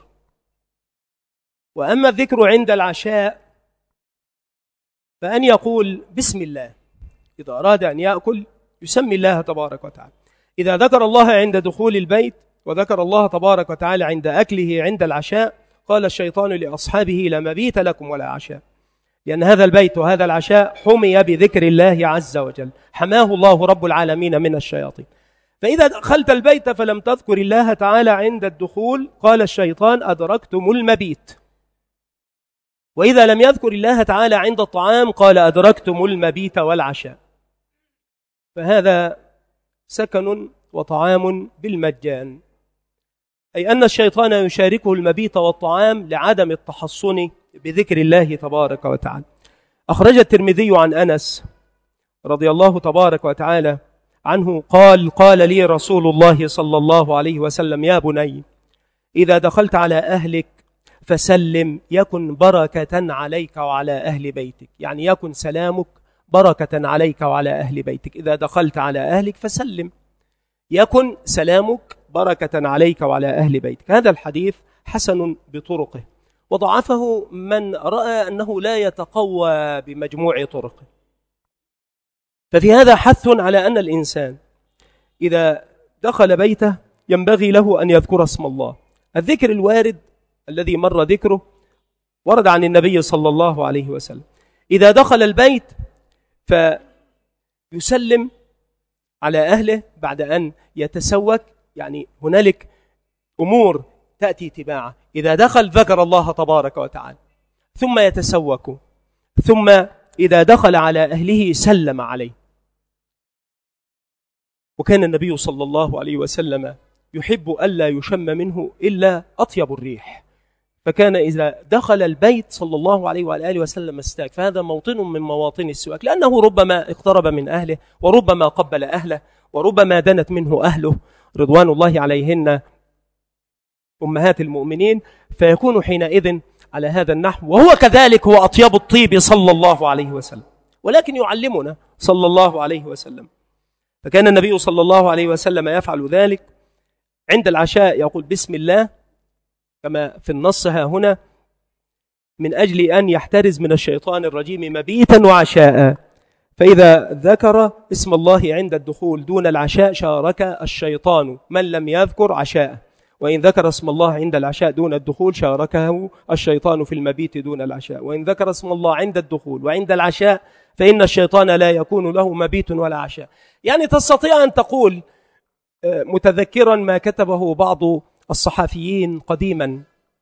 وأما الذكر عند العشاء فأن يقول بسم الله إذا أراد أن يأكل يسمي الله تبارك وتعالى. إذا ذكر الله عند دخول البيت وذكر الله تبارك وتعالى عند أكله عند العشاء قال الشيطان لأصحابه لا مبيت لكم ولا عشاء، لأن هذا البيت وهذا العشاء حمي بذكر الله عز وجل، حماه الله رب العالمين من الشياطين. فإذا دخلت البيت فلم تذكر الله تعالى عند الدخول قال الشيطان أدركتم المبيت. وإذا لم يذكر الله تعالى عند الطعام قال أدركتم المبيت والعشاء. فهذا سكن وطعام بالمجان، أي أن الشيطان يشاركه المبيت والطعام لعدم التحصن بذكر الله تبارك وتعالى. أخرج الترمذي عن أنس رضي الله تبارك وتعالى عنه قال لي رسول الله صلى الله عليه وسلم يا بني إذا دخلت على أهلك فسلم يكن بركة عليك وعلى أهل بيتك، يعني يكن سلامك بركة عليك وعلى أهل بيتك. إذا دخلت على أهلك فسلم يكن سلامك بركة عليك وعلى أهل بيتك. هذا الحديث حسن بطرقه، وضعفه من رأى أنه لا يتقوى بمجموع طرقه. ففي هذا حث على أن الإنسان إذا دخل بيته ينبغي له أن يذكر اسم الله. الذكر الوارد الذي مر ذكره ورد عن النبي صلى الله عليه وسلم. إذا دخل البيت فيسلم على أهله بعد أن يتسوك، يعني هنالك أمور تأتي تباعا. إذا دخل ذكر الله تبارك وتعالى ثم يتسوك، ثم إذا دخل على أهله سلم عليه. وكان النبي صلى الله عليه وسلم يحب ألا يشم منه إلا أطيب الريح، فكان إذا دخل البيت صلى الله عليه وآله وسلم استاك. فهذا موطن من مواطن السواك، لأنه ربما اقترب من أهله وربما قبل أهله وربما دنت منه أهله رضوان الله عليهن أمهات المؤمنين، فيكون حينئذ على هذا النحو. وهو كذلك هو أطيب الطيب صلى الله عليه وسلم، ولكن يعلمنا صلى الله عليه وسلم. فكان النبي صلى الله عليه وسلم يفعل ذلك عند العشاء، يقول بسم الله كما في النص ها هنا من أجل أن يحترز من الشيطان الرجيم مبيتا وعشاء. فإذا ذكر اسم الله عند الدخول دون العشاء شارك الشيطان من لم يذكر عشاء، وإن ذكر اسم الله عند العشاء دون الدخول شاركه الشيطان في المبيت دون العشاء. وإن ذكر اسم الله عند الدخول وعند العشاء فإن الشيطان لا يكون له مبيت ولا عشاء. يعني تستطيع أن تقول متذكرا ما كتبه بعض الصحفيين قديما،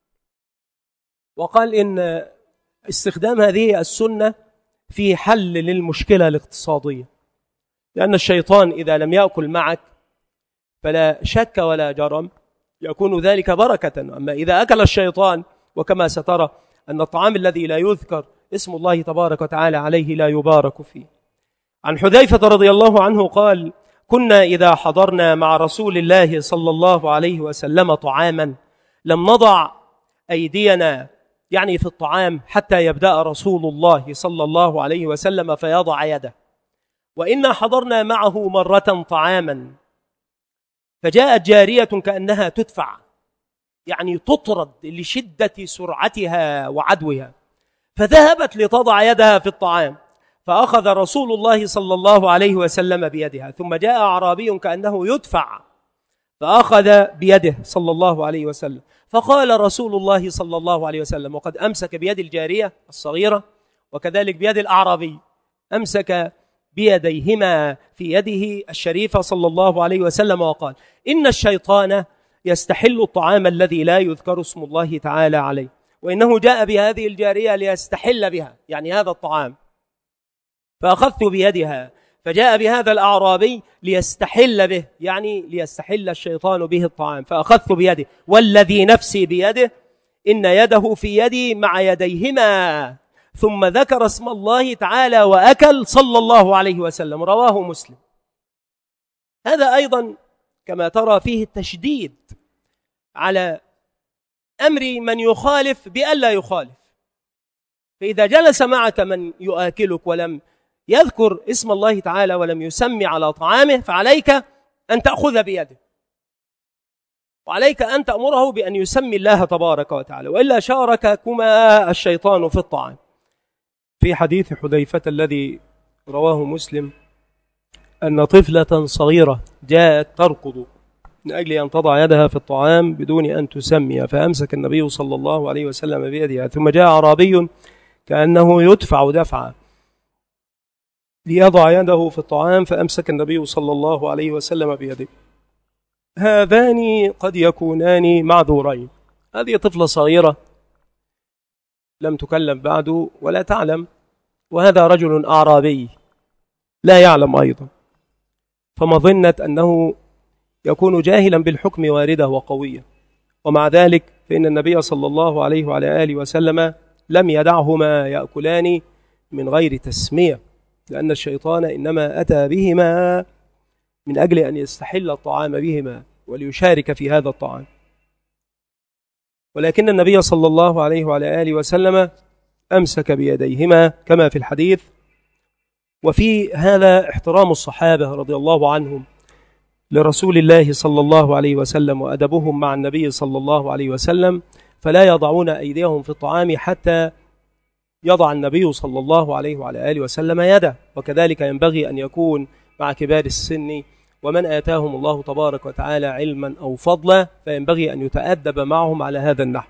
وقال إن استخدام هذه السنة في حل للمشكلة الاقتصادية، لأن الشيطان إذا لم يأكل معك فلا شك ولا جرم يكون ذلك بركة. أما إذا أكل الشيطان، وكما سترى أن الطعام الذي لا يذكر اسم الله تبارك وتعالى عليه لا يبارك فيه. عن حذيفة رضي الله عنه قال كنا إذا حضرنا مع رسول الله صلى الله عليه وسلم طعاما لم نضع أيدينا يعني في الطعام حتى يبدأ رسول الله صلى الله عليه وسلم فيضع يده. وإنا حضرنا معه مرة طعاما فجاءت جارية كأنها تدفع يعني تطرد لشدة سرعتها وعدوها، فذهبت لتضع يدها في الطعام، فأخذ رسول الله صلى الله عليه وسلم بيدها، ثم جاء أعرابي كأنه يدفع فأخذ بيده صلى الله عليه وسلم، فقال رسول الله صلى الله عليه وسلم، وقد أمسك بيد الجارية الصغيرة وكذلك بيد الأعرابي، أمسك بيديهما في يده الشريفة صلى الله عليه وسلم وقال: إن الشيطان يستحل الطعام الذي لا يذكر اسم الله تعالى عليه، وإنه جاء بهذه الجارية ليستحل بها، يعني هذا الطعام، فأخذت بيدها، فجاء بهذا الأعرابي ليستحل به، يعني ليستحل الشيطان به الطعام، فأخذت بيده والذي نفسي بيده إن يده في يدي مع يديهما، ثم ذكر اسم الله تعالى وأكل صلى الله عليه وسلم، رواه مسلم. هذا أيضا كما ترى فيه التشديد على أمر من يخالف بألا يخالف، فإذا جلس معك من يؤكلك ولم يذكر اسم الله تعالى ولم يسمي على طعامه، فعليك أن تأخذ بيده، وعليك أن تأمره بأن يسمي الله تبارك وتعالى، وإلا شارككما الشيطان في الطعام. في حديث حذيفة الذي رواه مسلم أن طفلة صغيرة جاءت تركض من أجل أن تضع يدها في الطعام بدون أن تسمي، فأمسك النبي صلى الله عليه وسلم بيدها، ثم جاء أعرابي كأنه يدفع دفعا ليضع يده في الطعام، فأمسك النبي صلى الله عليه وسلم بيده. هذان قد يكونان معذورين، هذه طفلة صغيرة لم تكلم بعد ولا تعلم، وهذا رجل أعرابي لا يعلم أيضا، فمظنة أنه يكون جاهلا بالحكم واردة وقوية، ومع ذلك فإن النبي صلى الله عليه وعلى آله وسلم لم يدعهما يأكلان من غير تسمية، لأن الشيطان إنما أتى بهما من أجل أن يستحل الطعام بهما وليشارك في هذا الطعام، ولكن النبي صلى الله عليه وعلى آله وسلم أمسك بيديهما كما في الحديث. وفي هذا احترام الصحابة رضي الله عنهم لرسول الله صلى الله عليه وسلم وأدبهم مع النبي صلى الله عليه وسلم، فلا يضعون أيديهم في الطعام حتى يضع النبي صلى الله عليه وعلى آله وسلم يده، وكذلك ينبغي أن يكون مع كبار السن ومن آتاهم الله تبارك وتعالى علما أو فضلا، فينبغي أن يتأدب معهم على هذا النحو.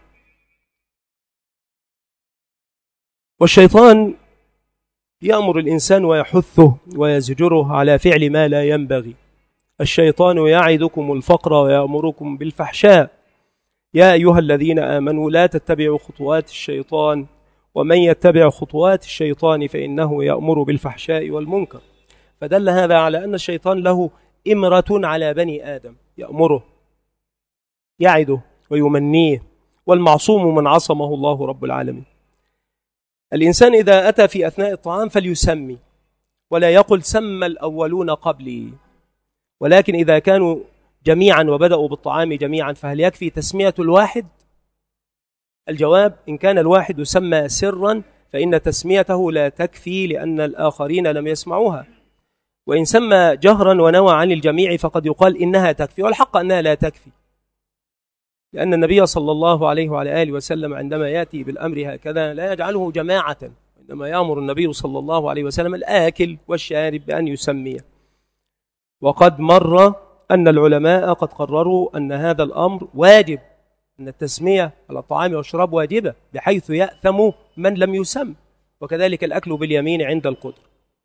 والشيطان يأمر الإنسان ويحثه ويزجره على فعل ما لا ينبغي. الشيطان يعدكم الفقر ويأمركم بالفحشاء، يا أيها الذين آمنوا لا تتبعوا خطوات الشيطان ومن يتبع خطوات الشيطان فإنه يأمر بالفحشاء والمنكر. فدل هذا على أن الشيطان له إمرة على بني آدم، يأمره يعده ويمنيه، والمعصوم من عصمه الله رب العالمين. الإنسان إذا أتى في أثناء الطعام فليسمي، ولا يقل سمى الأولون قبلي، ولكن إذا كانوا جميعا وبدأوا بالطعام جميعا فهل يكفي تسمية الواحد؟ الجواب: إن كان الواحد سمى سرا فإن تسميته لا تكفي، لأن الآخرين لم يسمعوها، وإن سمى جهرا ونوى عن الجميع فقد يقال إنها تكفي، والحق أنها لا تكفي، لأن النبي صلى الله عليه وعلى آله وسلم عندما يأتي بالأمر هكذا لا يجعله جماعة، إنما يأمر النبي صلى الله عليه وسلم الآكل والشارب بأن يسميه. وقد مر أن العلماء قد قرروا أن هذا الأمر واجب، أن التسمية على الطعام والشراب واجبة، بحيث يأثم من لم يسم، وكذلك الأكل باليمين عند القدر.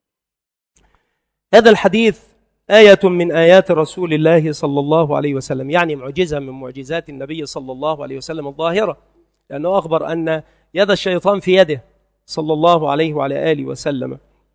هذا الحديث آية من آيات رسول الله صلى الله عليه وسلم، يعني معجزة من معجزات النبي صلى الله عليه وسلم الظاهرة، لأنه أخبر أن يد الشيطان في يده صلى الله عليه وعلى آله وسلم.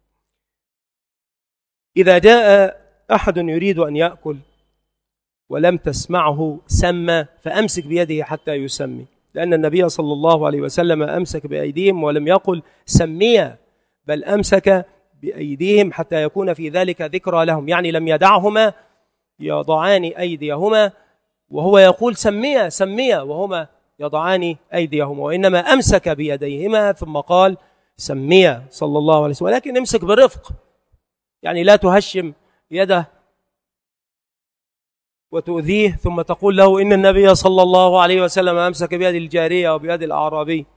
إذا جاء أحد يريد أن يأكل ولم تسمعه سمى فأمسك بيده حتى يسمي، لأن النبي صلى الله عليه وسلم أمسك بأيديهم ولم يقل سميا، بل أمسك بأيديهم حتى يكون في ذلك ذكرى لهم، يعني لم يدعهما يضعان أيديهما وهو يقول سميا سميا وهما يضعان أيديهما، وإنما أمسك بيديهما ثم قال سميا صلى الله عليه وسلم، ولكن امسك برفق، يعني لا تهشم يده وتؤذيه ثم تقول له إن النبي صلى الله عليه وسلم أمسك بيد الجارية وبيد الأعرابي.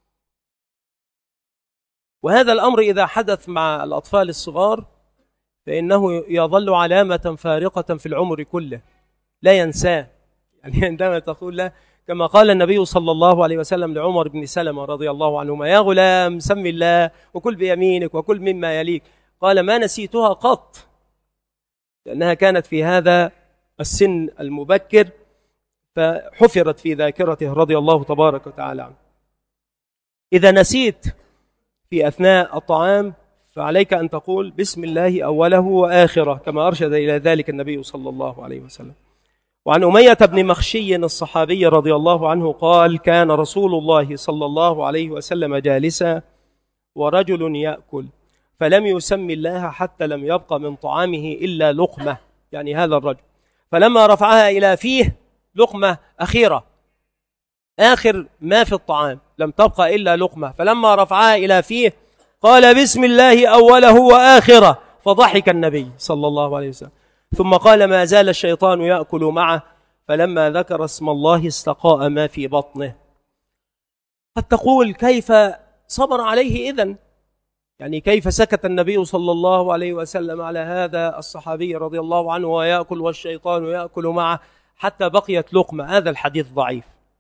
وهذا الأمر إذا حدث مع الأطفال الصغار فإنه يظل علامة فارقة في العمر كله لا ينساه. يعني عندما تقول له كما قال النبي صلى الله عليه وسلم لعمر بن سلمة رضي الله عنهما: يا غلام سم الله وكل بيمينك وكل مما يليك، قال: ما نسيتها قط، لأنها كانت في هذا السن المبكر فحفرت في ذاكرته رضي الله تبارك وتعالى عنه. إذا نسيت في أثناء الطعام فعليك أن تقول بسم الله أوله وآخره كما أرشد إلى ذلك النبي صلى الله عليه وسلم. وعن أمية بن مخشي الصحابي رضي الله عنه قال: كان رسول الله صلى الله عليه وسلم جالسا ورجل يأكل فلم يسم الله حتى لم يبق من طعامه إلا لقمة، يعني هذا الرجل، فلما رفعها إلى فيه لقمة أخيرة آخر ما في الطعام لم تبقى إلا لقمة، فلما رفعها إلى فيه قال بسم الله أوله وآخره، فضحك النبي صلى الله عليه وسلم، ثم قال: ما زال الشيطان يأكل معه، فلما ذكر اسم الله استقاء ما في بطنه. قد تقول كيف صبر عليه إذن؟ يعني كيف سكت النبي صلى الله عليه وسلم على هذا الصحابي رضي الله عنه ويأكل والشيطان يأكل معه حتى بقيت لقمة؟ هذا الحديث ضعيف.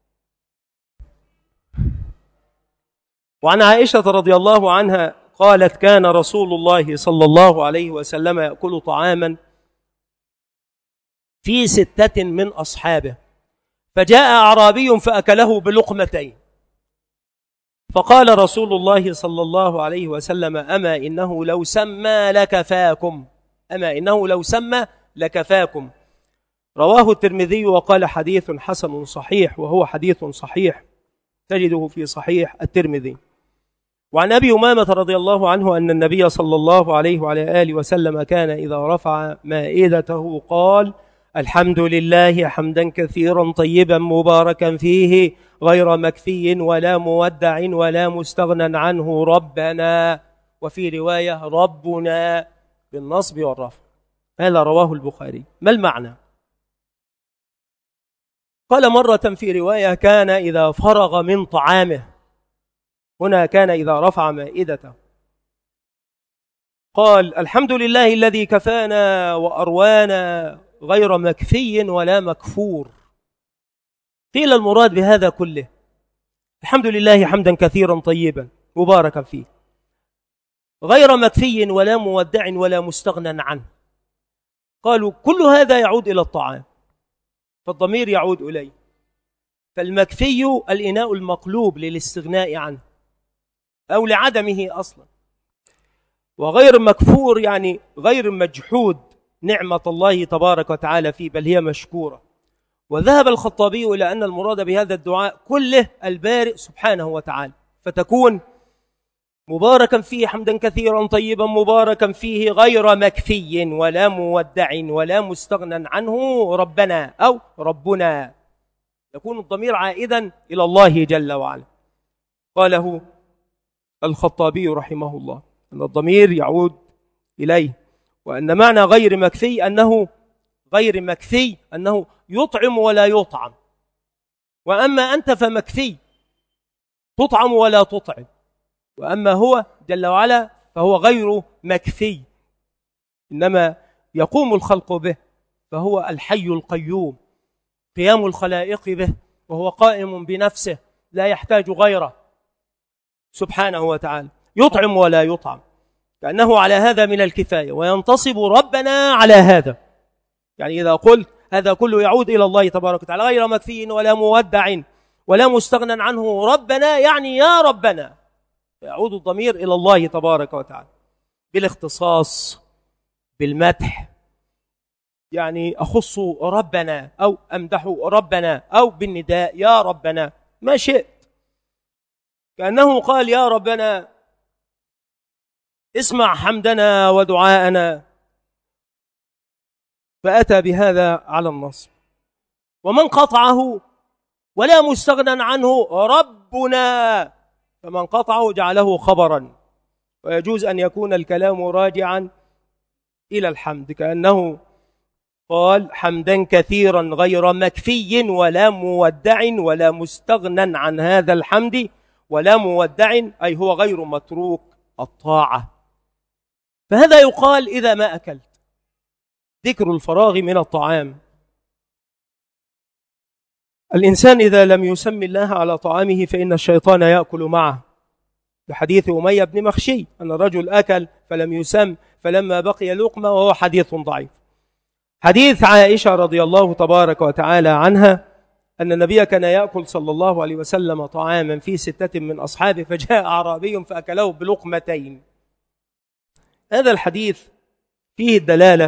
وعن عائشة رضي الله عنها قالت: كان رسول الله صلى الله عليه وسلم يأكل طعاما في 6 من أصحابه، فجاء أعرابي فأكله بلقمتين، فقال رسول الله صلى الله عليه وسلم: أما إنه لو سمى لكفاكم، أما إنه لو سمى لكفاكم. رواه الترمذي وقال حديث حسن صحيح، وهو حديث صحيح تجده في صحيح الترمذي. وعن أبي أمامة رضي الله عنه أن النبي صلى الله عليه وعلى آله وسلم كان إذا رفع مائدته قال: الحمد لله حمدا كثيرا طيبا مباركا فيه غير مكفي ولا مودع ولا مستغنى عنه ربنا، وفي رواية ربنا بالنصب والرفع. هذا رواه البخاري. ما المعنى؟ قال مرة في رواية: كان إذا فرغ من طعامه، هنا كان إذا رفع مائدته قال: الحمد لله الذي كفانا وأروانا غير مكفي ولا مكفور. قيل المراد بهذا كله الحمد لله حمدا كثيرا طيبا مباركا فيه غير مكفي ولا مودع ولا مستغنى عنه. قالوا كل هذا يعود إلى الطعام، فالضمير يعود إليه، فالمكفي الإناء المقلوب للاستغناء عنه أو لعدمه أصلا، وغير مكفور يعني غير مجحود نعمة الله تبارك وتعالى فيه، بل هي مشكورة. وذهب الخطابي إلى أن المراد بهذا الدعاء كله البارئ سبحانه وتعالى، فتكون مباركا فيه حمدا كثيرا طيبا مباركا فيه غير مكفي ولا مودع ولا مستغنى عنه ربنا أو ربنا، يكون الضمير عائدا إلى الله جل وعلا. قاله الخطابي رحمه الله أن الضمير يعود إليه، وأن معنى غير مكفي أنه يطعم ولا يطعم، وأما أنت فمكفي تطعم ولا تطعم، وأما هو جل وعلا فهو غير مكفي، إنما يقوم الخلق به، فهو الحي القيوم قيام الخلائق به، وهو قائم بنفسه لا يحتاج غيره سبحانه وتعالى، يطعم ولا يطعم، كأنه على هذا من الكفاية، وينتصب ربنا على هذا. يعني إذا قلت هذا كله يعود إلى الله تبارك وتعالى غير مكفي ولا مودع ولا مستغنى عنه ربنا، يعني يا ربنا، يعود الضمير إلى الله تبارك وتعالى بالاختصاص بالمدح، يعني أخص ربنا أو أمدح ربنا أو بالنداء يا ربنا ما شئت، كأنه قال يا ربنا اسمع حمدنا ودعاءنا، فأتى بهذا على النصب. ومن قطعه ولا مستغنى عنه ربنا، فمن قطعه جعله خبرا، ويجوز أن يكون الكلام راجعا إلى الحمد، كأنه قال حمدا كثيرا غير مكفي ولا مودع ولا مستغنى عن هذا الحمد ولا مودع، أي هو غير متروك الطاعة. فهذا يقال إذا ما أكلت، ذكر الفراغ من الطعام. الإنسان إذا لم يسمي الله على طعامه فإن الشيطان يأكل معه، بحديث أمية بن مخشي أن الرجل أكل فلم يسم فلما بقي لقمة، وهو حديث ضعيف. حديث عائشة رضي الله تبارك وتعالى عنها أن النبي كان يأكل صلى الله عليه وسلم طعاما في 6 من أصحابه، فجاء أعرابي فأكله بلقمتين. هذا الحديث فيه الدلالة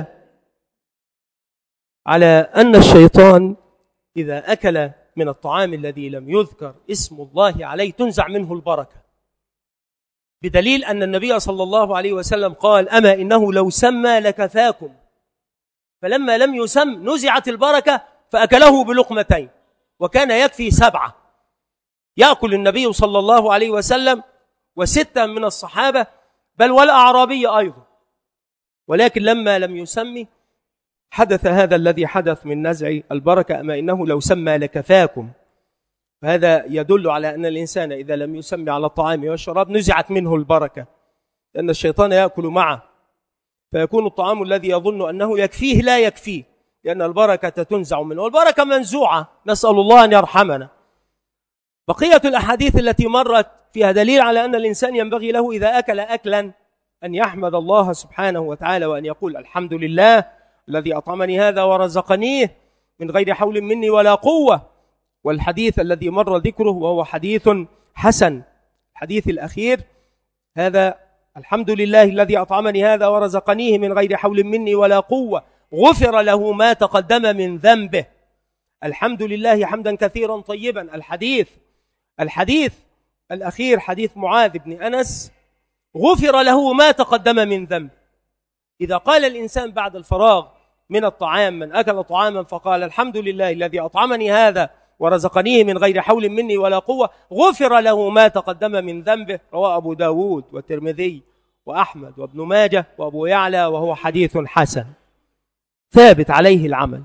على أن الشيطان إذا أكل من الطعام الذي لم يذكر اسم الله عليه تنزع منه البركة، بدليل أن النبي صلى الله عليه وسلم قال أما إنه لو سمى لكفاكم، فلما لم يسم نزعت البركة فأكله بلقمتين، وكان يكفي 7. يأكل النبي صلى الله عليه وسلم و6 من الصحابة بل والأعرابي أيضا، ولكن لما لم يسمي حدث هذا الذي حدث من نزع البركة، أما إنه لو سمى لكفاكم. فهذا يدل على أن الإنسان إذا لم يسمي على الطعام والشراب نزعت منه البركة، لأن الشيطان يأكل معه، فيكون الطعام الذي يظن أنه يكفيه لا يكفيه، لأن البركة تنزع منه، والبركة منزوعة، نسأل الله أن يرحمنا. بقية الأحاديث التي مرت فيها دليل على أن الإنسان ينبغي له إذا أكل أكلا أن يحمد الله سبحانه وتعالى، وأن يقول الحمد لله الذي أطعمني هذا ورزقنيه من غير حول مني ولا قوة. والحديث الذي مر ذكره وهو حديث حسن، الحديث الأخير هذا الحمد لله الذي أطعمني هذا ورزقنيه من غير حول مني ولا قوة غفر له ما تقدم من ذنبه. الحمد لله حمدا كثيرا طيبا. الحديث الأخير حديث معاذ بن أنس غفر له ما تقدم من ذنبه. إذا قال الإنسان بعد الفراغ من الطعام، من أكل طعاما فقال الحمد لله الذي أطعمني هذا ورزقنيه من غير حول مني ولا قوة غفر له ما تقدم من ذنبه، رواه أبو داود والترمذي وأحمد وابن ماجه وأبو يعلى، وهو حديث حسن ثابت عليه العمل.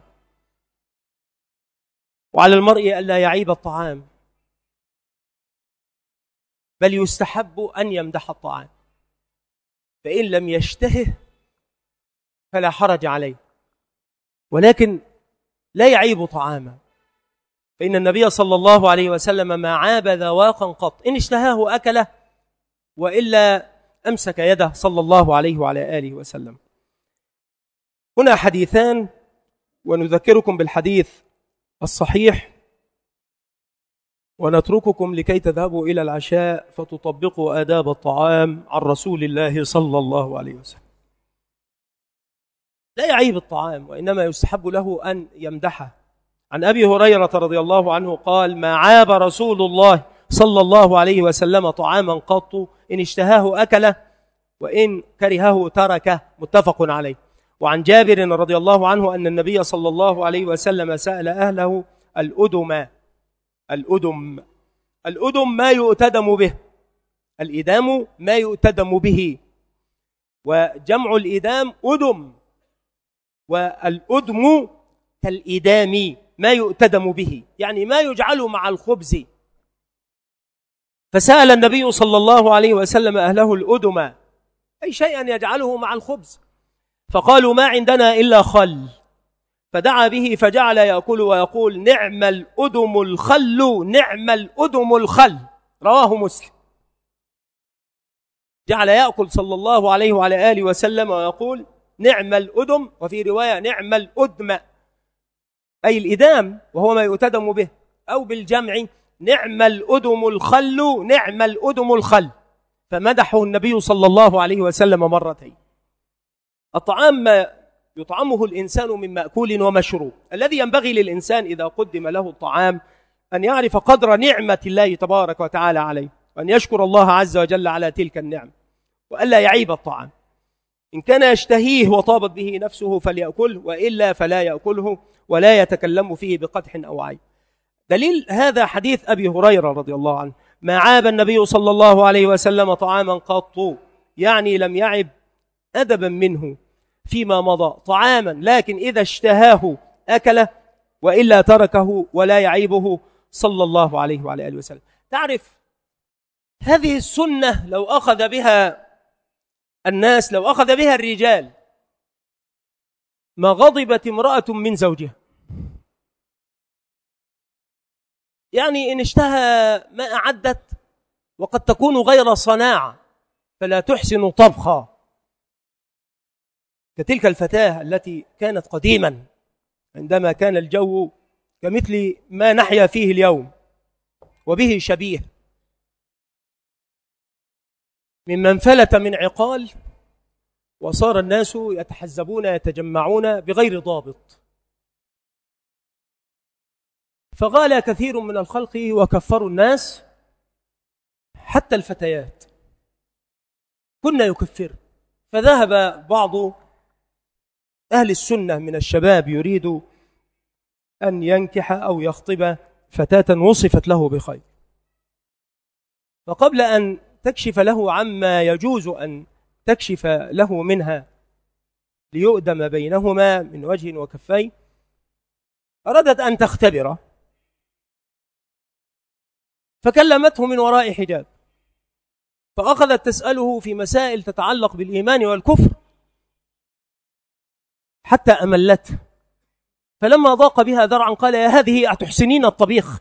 وعلى المرء ألا يعيب الطعام، بل يستحب أن يمدح الطعام، فإن لم يشتهه فلا حرج عليه، ولكن لا يعيب طعاما، فإن النبي صلى الله عليه وسلم ما عاب ذواقا قط، إن اشتهاه أكله وإلا أمسك يده صلى الله عليه وعلى آله وسلم. هنا حديثان، ونذكركم بالحديث الصحيح ونترككم لكي تذهبوا إلى العشاء فتطبقوا آداب الطعام عن رسول الله صلى الله عليه وسلم. لا يعيب الطعام، وإنما يستحب له أن يمدحه. عن أبي هريرة رضي الله عنه قال ما عاب رسول الله صلى الله عليه وسلم طعاما قط، إن اشتهاه أكله وإن كرهه تركه، متفق عليه. وعن جابر رضي الله عنه أن النبي صلى الله عليه وسلم سأل أهله الأدم ما يؤتدم به، الإدام ما يؤتدم به، وجمع الإدام أدم، والأدم كالإدام ما يؤتدم به، يعني ما يجعل مع الخبز. فسأل النبي صلى الله عليه وسلم أهله الأدم، أي شيئا يجعله مع الخبز، فقالوا ما عندنا إلا خل، فدعا به فجعل يأكل ويقول نعم الأدم الخل، نعم الأدم الخل، رواه مسلم. جعل يأكل صلى الله عليه وعلى آله وسلم ويقول نعم الأدم، وفي رواية نعم الأدم، أي الإدام وهو ما يؤتدم به، أو بالجمع نعم الأدم الخل، نعم الأدم الخل، فمدحه النبي صلى الله عليه وسلم مرتين. الطعام ما يطعمه الإنسان من مأكول ومشروب. الذي ينبغي للإنسان إذا قدم له الطعام أن يعرف قدر نعمة الله تبارك وتعالى عليه، وأن يشكر الله عز وجل على تلك النعمة، وألا يعيب الطعام. إن كان يشتهيه وطابت به نفسه فليأكله، وإلا فلا يأكله ولا يتكلم فيه بقدح أو عيب. دليل هذا حديث أبي هريرة رضي الله عنه ما عاب النبي صلى الله عليه وسلم طعاما قط، يعني لم يعب أدبا منه، فيما مضى طعاما لكن إذا اشتهاه أكله وإلا تركه ولا يعيبه صلى الله عليه وعلى آله وسلم. تعرف هذه السنة لو أخذ بها الناس، لو أخذ بها الرجال، ما غضبت امرأة من زوجها. يعني إن اشتهى ما أعدت وقد تكون غير صناعة فلا تحسن طبخا، كتلك الفتاة التي كانت قديما عندما كان الجو كمثل ما نحيا فيه اليوم وبه شبيه، ممن فلت من عقال وصار الناس يتحزبون يتجمعون بغير ضابط، فغال كثير من الخلق وكفروا الناس حتى الفتيات كنا يكفر. فذهب بعض أهل السنة من الشباب يريد أن ينكح أو يخطب فتاة وصفت له بخير، فقبل أن تكشف له عما يجوز أن تكشف له منها ليؤدم بينهما من وجه وكفين، أرادت أن تختبره فكلمته من وراء حجاب، فأخذت تسأله في مسائل تتعلق بالإيمان والكفر حتى أملته، فلما ضاق بها ذرعا قال: يا هذه أتحسنين الطبيخ؟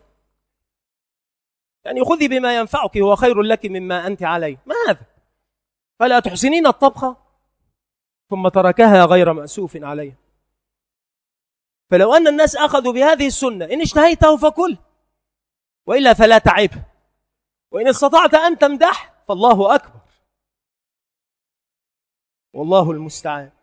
يعني خذي بما ينفعك، هو خير لك مما أنت عليه. ما هذا؟ قال: أتحسنين الطبخ؟ ثم تركها غير مأسوف عليها. فلو أن الناس أخذوا بهذه السنة: إن اشتهيته فكل وإلا فلا تعب، وإن استطعت أن تمدح فالله أكبر والله المستعان.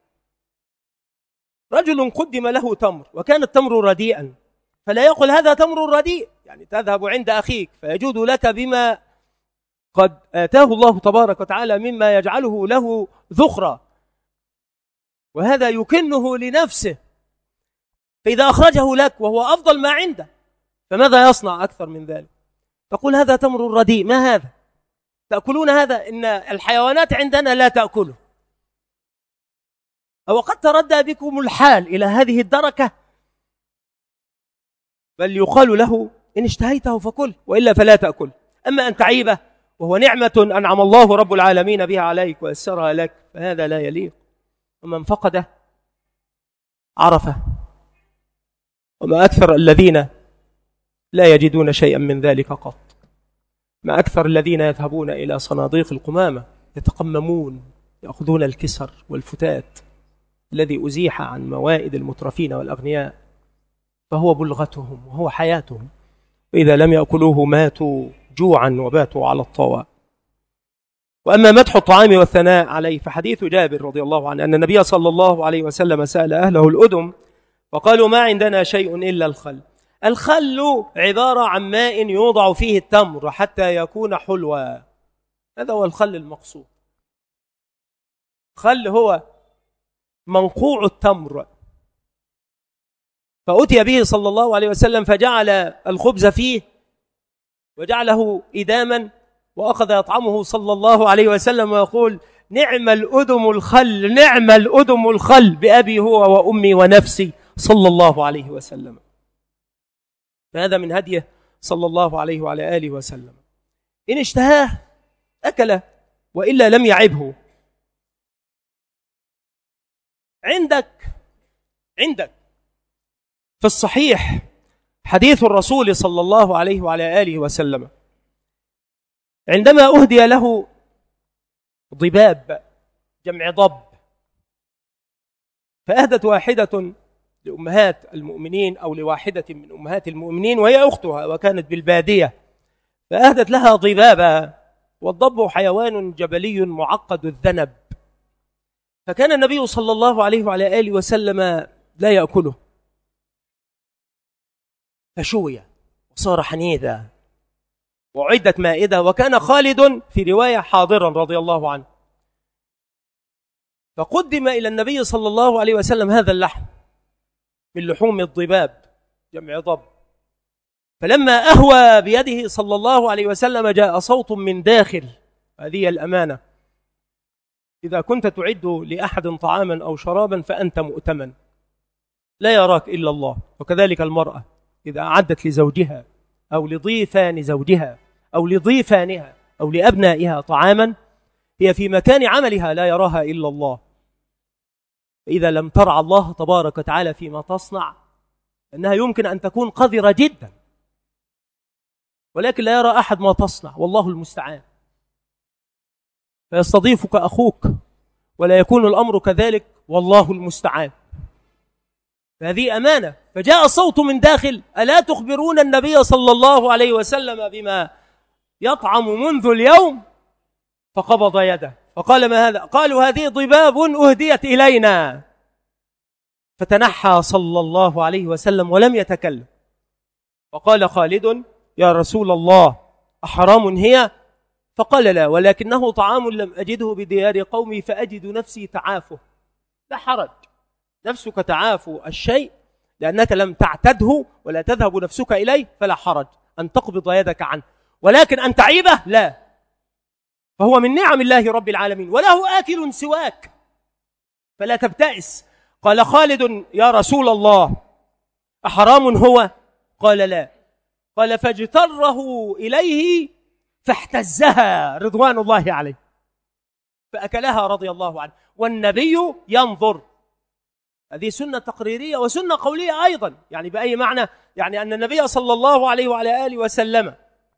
رجل قدم له تمر وكان التمر رديئا، فلا يقول هذا تمر رديء، يعني تذهب عند أخيك فيجود لك بما قد آتاه الله تبارك وتعالى مما يجعله له ذخرا، وهذا يكنه لنفسه، فإذا أخرجه لك وهو أفضل ما عنده فماذا يصنع أكثر من ذلك؟ تقول هذا تمر رديء، ما هذا؟ تأكلون هذا؟ إن الحيوانات عندنا لا تأكله. أو قد تردى بكم الحال إلى هذه الدركة، بل يقال له: إن اشتهيته فكل وإلا فلا تأكل. أما أن تعيبه وهو نعمة أنعم الله رب العالمين بها عليك ويسرها لك فهذا لا يليق. ومن فقده عرفه، وما أكثر الذين لا يجدون شيئا من ذلك قط. ما أكثر الذين يذهبون إلى صناديق القمامة يتقممون، يأخذون الكسر والفتات الذي أزيح عن موائد المترفين والأغنياء، فهو بلغتهم وهو حياتهم، وإذا لم يأكلوه ماتوا جوعا وباتوا على الطاوى. وأما مدح الطعام والثناء عليه فحديث جابر رضي الله عنه أن النبي صلى الله عليه وسلم سأل أهله الأدم وقالوا: ما عندنا شيء إلا الخل. الخل عبارة عن ماء يوضع فيه التمر حتى يكون حلوا، هذا هو الخل المقصود. خل هو منقوع التمر، فأتي به صلى الله عليه وسلم فجعل الخبز فيه وجعله إداما، وأخذ يطعمه صلى الله عليه وسلم ويقول: نعم الأدم الخل، نعم الأدم الخل، بأبي هو وأمي ونفسي صلى الله عليه وسلم. فهذا من هديه صلى الله عليه وعلى آله وسلم. إن اشتهاه أكله وإلا لم يعبه. عندك في الصحيح حديث الرسول صلى الله عليه وعلى آله وسلم عندما أهدي له ضباب جمع ضب، فأهدت واحدة لأمهات المؤمنين أو لواحدة من أمهات المؤمنين وهي أختها وكانت بالبادية، فأهدت لها ضبابا، والضب حيوان جبلي معقد الذنب، فكان النبي صلى الله عليه وعلى آله وسلم لا يأكله، فشوي وصار حنيذا وعدت مائدة، وكان خالد في رواية حاضرا رضي الله عنه، فقدم إلى النبي صلى الله عليه وسلم هذا اللحم من لحوم الضباب جمع ضب، فلما أهوى بيده صلى الله عليه وسلم جاء صوت من داخل، هذه الأمانة، إذا كنت تعد لأحد طعاما أو شرابا فأنت مؤتمن، لا يراك إلا الله. وكذلك المرأة إذا أعدت لزوجها أو لضيفان زوجها أو لضيفانها أو لأبنائها طعاما، هي في مكان عملها لا يراها إلا الله. إذا لم ترعى الله تبارك وتعالى فيما تصنع أنها يمكن أن تكون قذرة جدا، ولكن لا يرى أحد ما تصنع، والله المستعان. فيستضيفك أخوك ولا يكون الأمر كذلك، والله المستعان. فهذه أمانة. فجاء صوت من داخل: ألا تخبرون النبي صلى الله عليه وسلم بما يطعم منذ اليوم؟ فقبض يده فقال: ما هذا؟ قالوا: هذه ضباب أهديت إلينا. فتنحى صلى الله عليه وسلم ولم يتكلم. فقال خالد: يا رسول الله، أحرام هي؟ فقال: لا، ولكنه طعام لم أجده بديار قومي فأجد نفسي تعافه. لا حرج، نفسك تعافو الشيء لأنك لم تعتده ولا تذهب نفسك إليه، فلا حرج أن تقبض يدك عنه، ولكن أن تعيبه لا، فهو من نعم الله رب العالمين، وله آكل سواك فلا تبتئس. قال خالد: يا رسول الله، أحرام هو؟ قال: لا. قال: فاجتره إليه فاحتزها رضوان الله عليه فأكلها رضي الله عنه، والنبي ينظر. هذه سنة تقريرية وسنة قولية أيضا. يعني بأي معنى؟ يعني أن النبي صلى الله عليه وعلى آله وسلم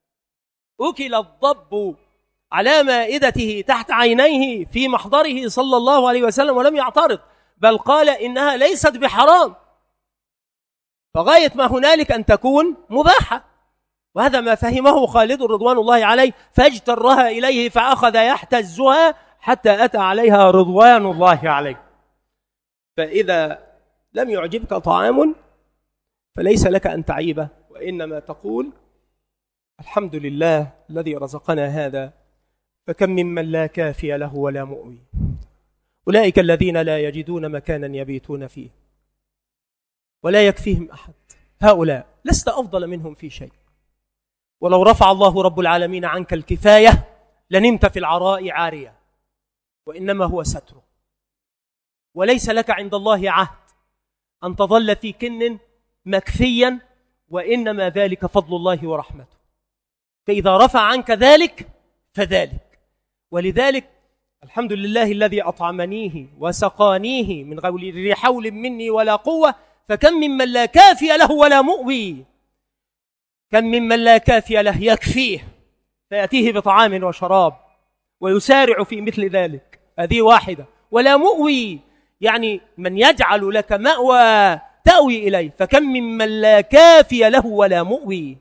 أكل الضب على مائدته تحت عينيه في محضره صلى الله عليه وسلم ولم يعترض، بل قال إنها ليست بحرام، فغاية ما هنالك أن تكون مباحة. وهذا ما فهمه خالد رضوان الله عليه، فاجترها إليه فأخذ يحتزها حتى أتى عليها رضوان الله عليه. فإذا لم يعجبك طعام فليس لك أن تعيبه، وإنما تقول: الحمد لله الذي رزقنا هذا، فكم ممن لا كافي له ولا مؤوي. أولئك الذين لا يجدون مكانا يبيتون فيه ولا يكفيهم أحد، هؤلاء لست أفضل منهم في شيء. ولو رفع الله رب العالمين عنك الكفاية لنمت في العراء عارية، وإنما هو ستره. وليس لك عند الله عهد أن تظل في كن مكفيا، وإنما ذلك فضل الله ورحمته. فإذا رفع عنك ذلك فذلك. ولذلك الحمد لله الذي أطعمنيه وسقانيه من غير حول مني ولا قوة، فكم ممن لا كافي له ولا مؤوي. كم ممن لا كافي له يكفيه فيأتيه بطعام وشراب ويسارع في مثل ذلك، هذه واحدة. ولا مؤوي يعني من يجعل لك مأوى تأوي إليه، فكم ممن لا كافي له ولا مؤوي.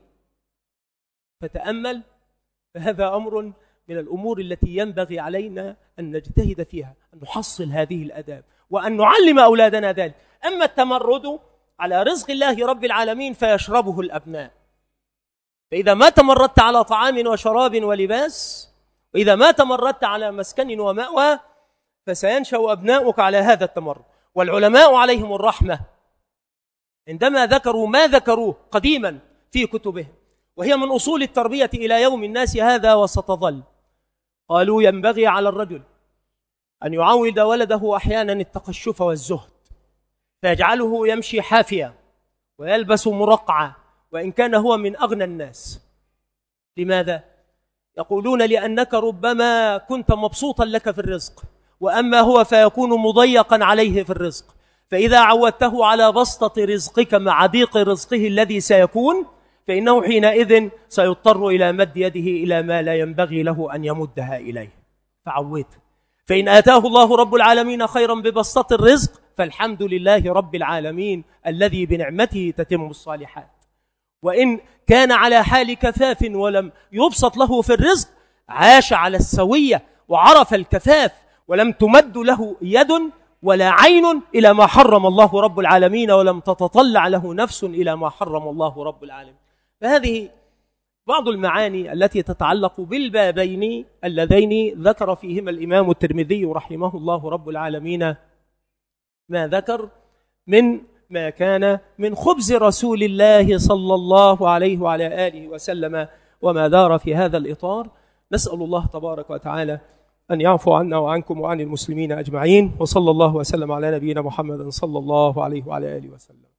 فتأمل، فهذا أمر من الأمور التي ينبغي علينا أن نجتهد فيها، أن نحصل هذه الآداب وأن نعلم أولادنا ذلك. أما التمرد على رزق الله رب العالمين فيشربه الأبناء. فإذا ما تمردت على طعام وشراب ولباس، وإذا ما تمردت على مسكن ومأوى، فسينشأ أبناؤك على هذا التمرد. والعلماء عليهم الرحمة عندما ذكروا ما ذكروه قديما في كتبهم، وهي من أصول التربية إلى يوم الناس هذا وستظل، قالوا: ينبغي على الرجل أن يعود ولده أحيانا التقشف والزهد، فيجعله يمشي حافيا ويلبس مرقعا وإن كان هو من أغنى الناس. لماذا؟ يقولون: لأنك ربما كنت مبسوطا لك في الرزق، وأما هو فيكون مضيقا عليه في الرزق، فإذا عودته على بسطة رزقك مع ضيق رزقه الذي سيكون، فإنه حينئذ سيضطر إلى مد يده إلى ما لا ينبغي له أن يمدها إليه. فعوده. فإن آتاه الله رب العالمين خيرا ببسطة الرزق فالحمد لله رب العالمين الذي بنعمته تتم الصالحات. وإن كان على حال كفاف ولم يبسط له في الرزق، عاش على السوية وعرف الكفاف، ولم تمد له يد ولا عين إلى ما حرم الله رب العالمين، ولم تتطلع له نفس إلى ما حرم الله رب العالمين. فهذه بعض المعاني التي تتعلق بالبابين اللذين ذكر فيهما الإمام الترمذي رحمه الله رب العالمين ما ذكر من ما كان من خبز رسول الله صلى الله عليه وعلى آله وسلم وما دار في هذا الإطار. نسأل الله تبارك وتعالى أن يعفو عنا وعنكم وعن المسلمين أجمعين، وصلى الله وسلم على نبينا محمد صلى الله عليه وعلى آله وسلم.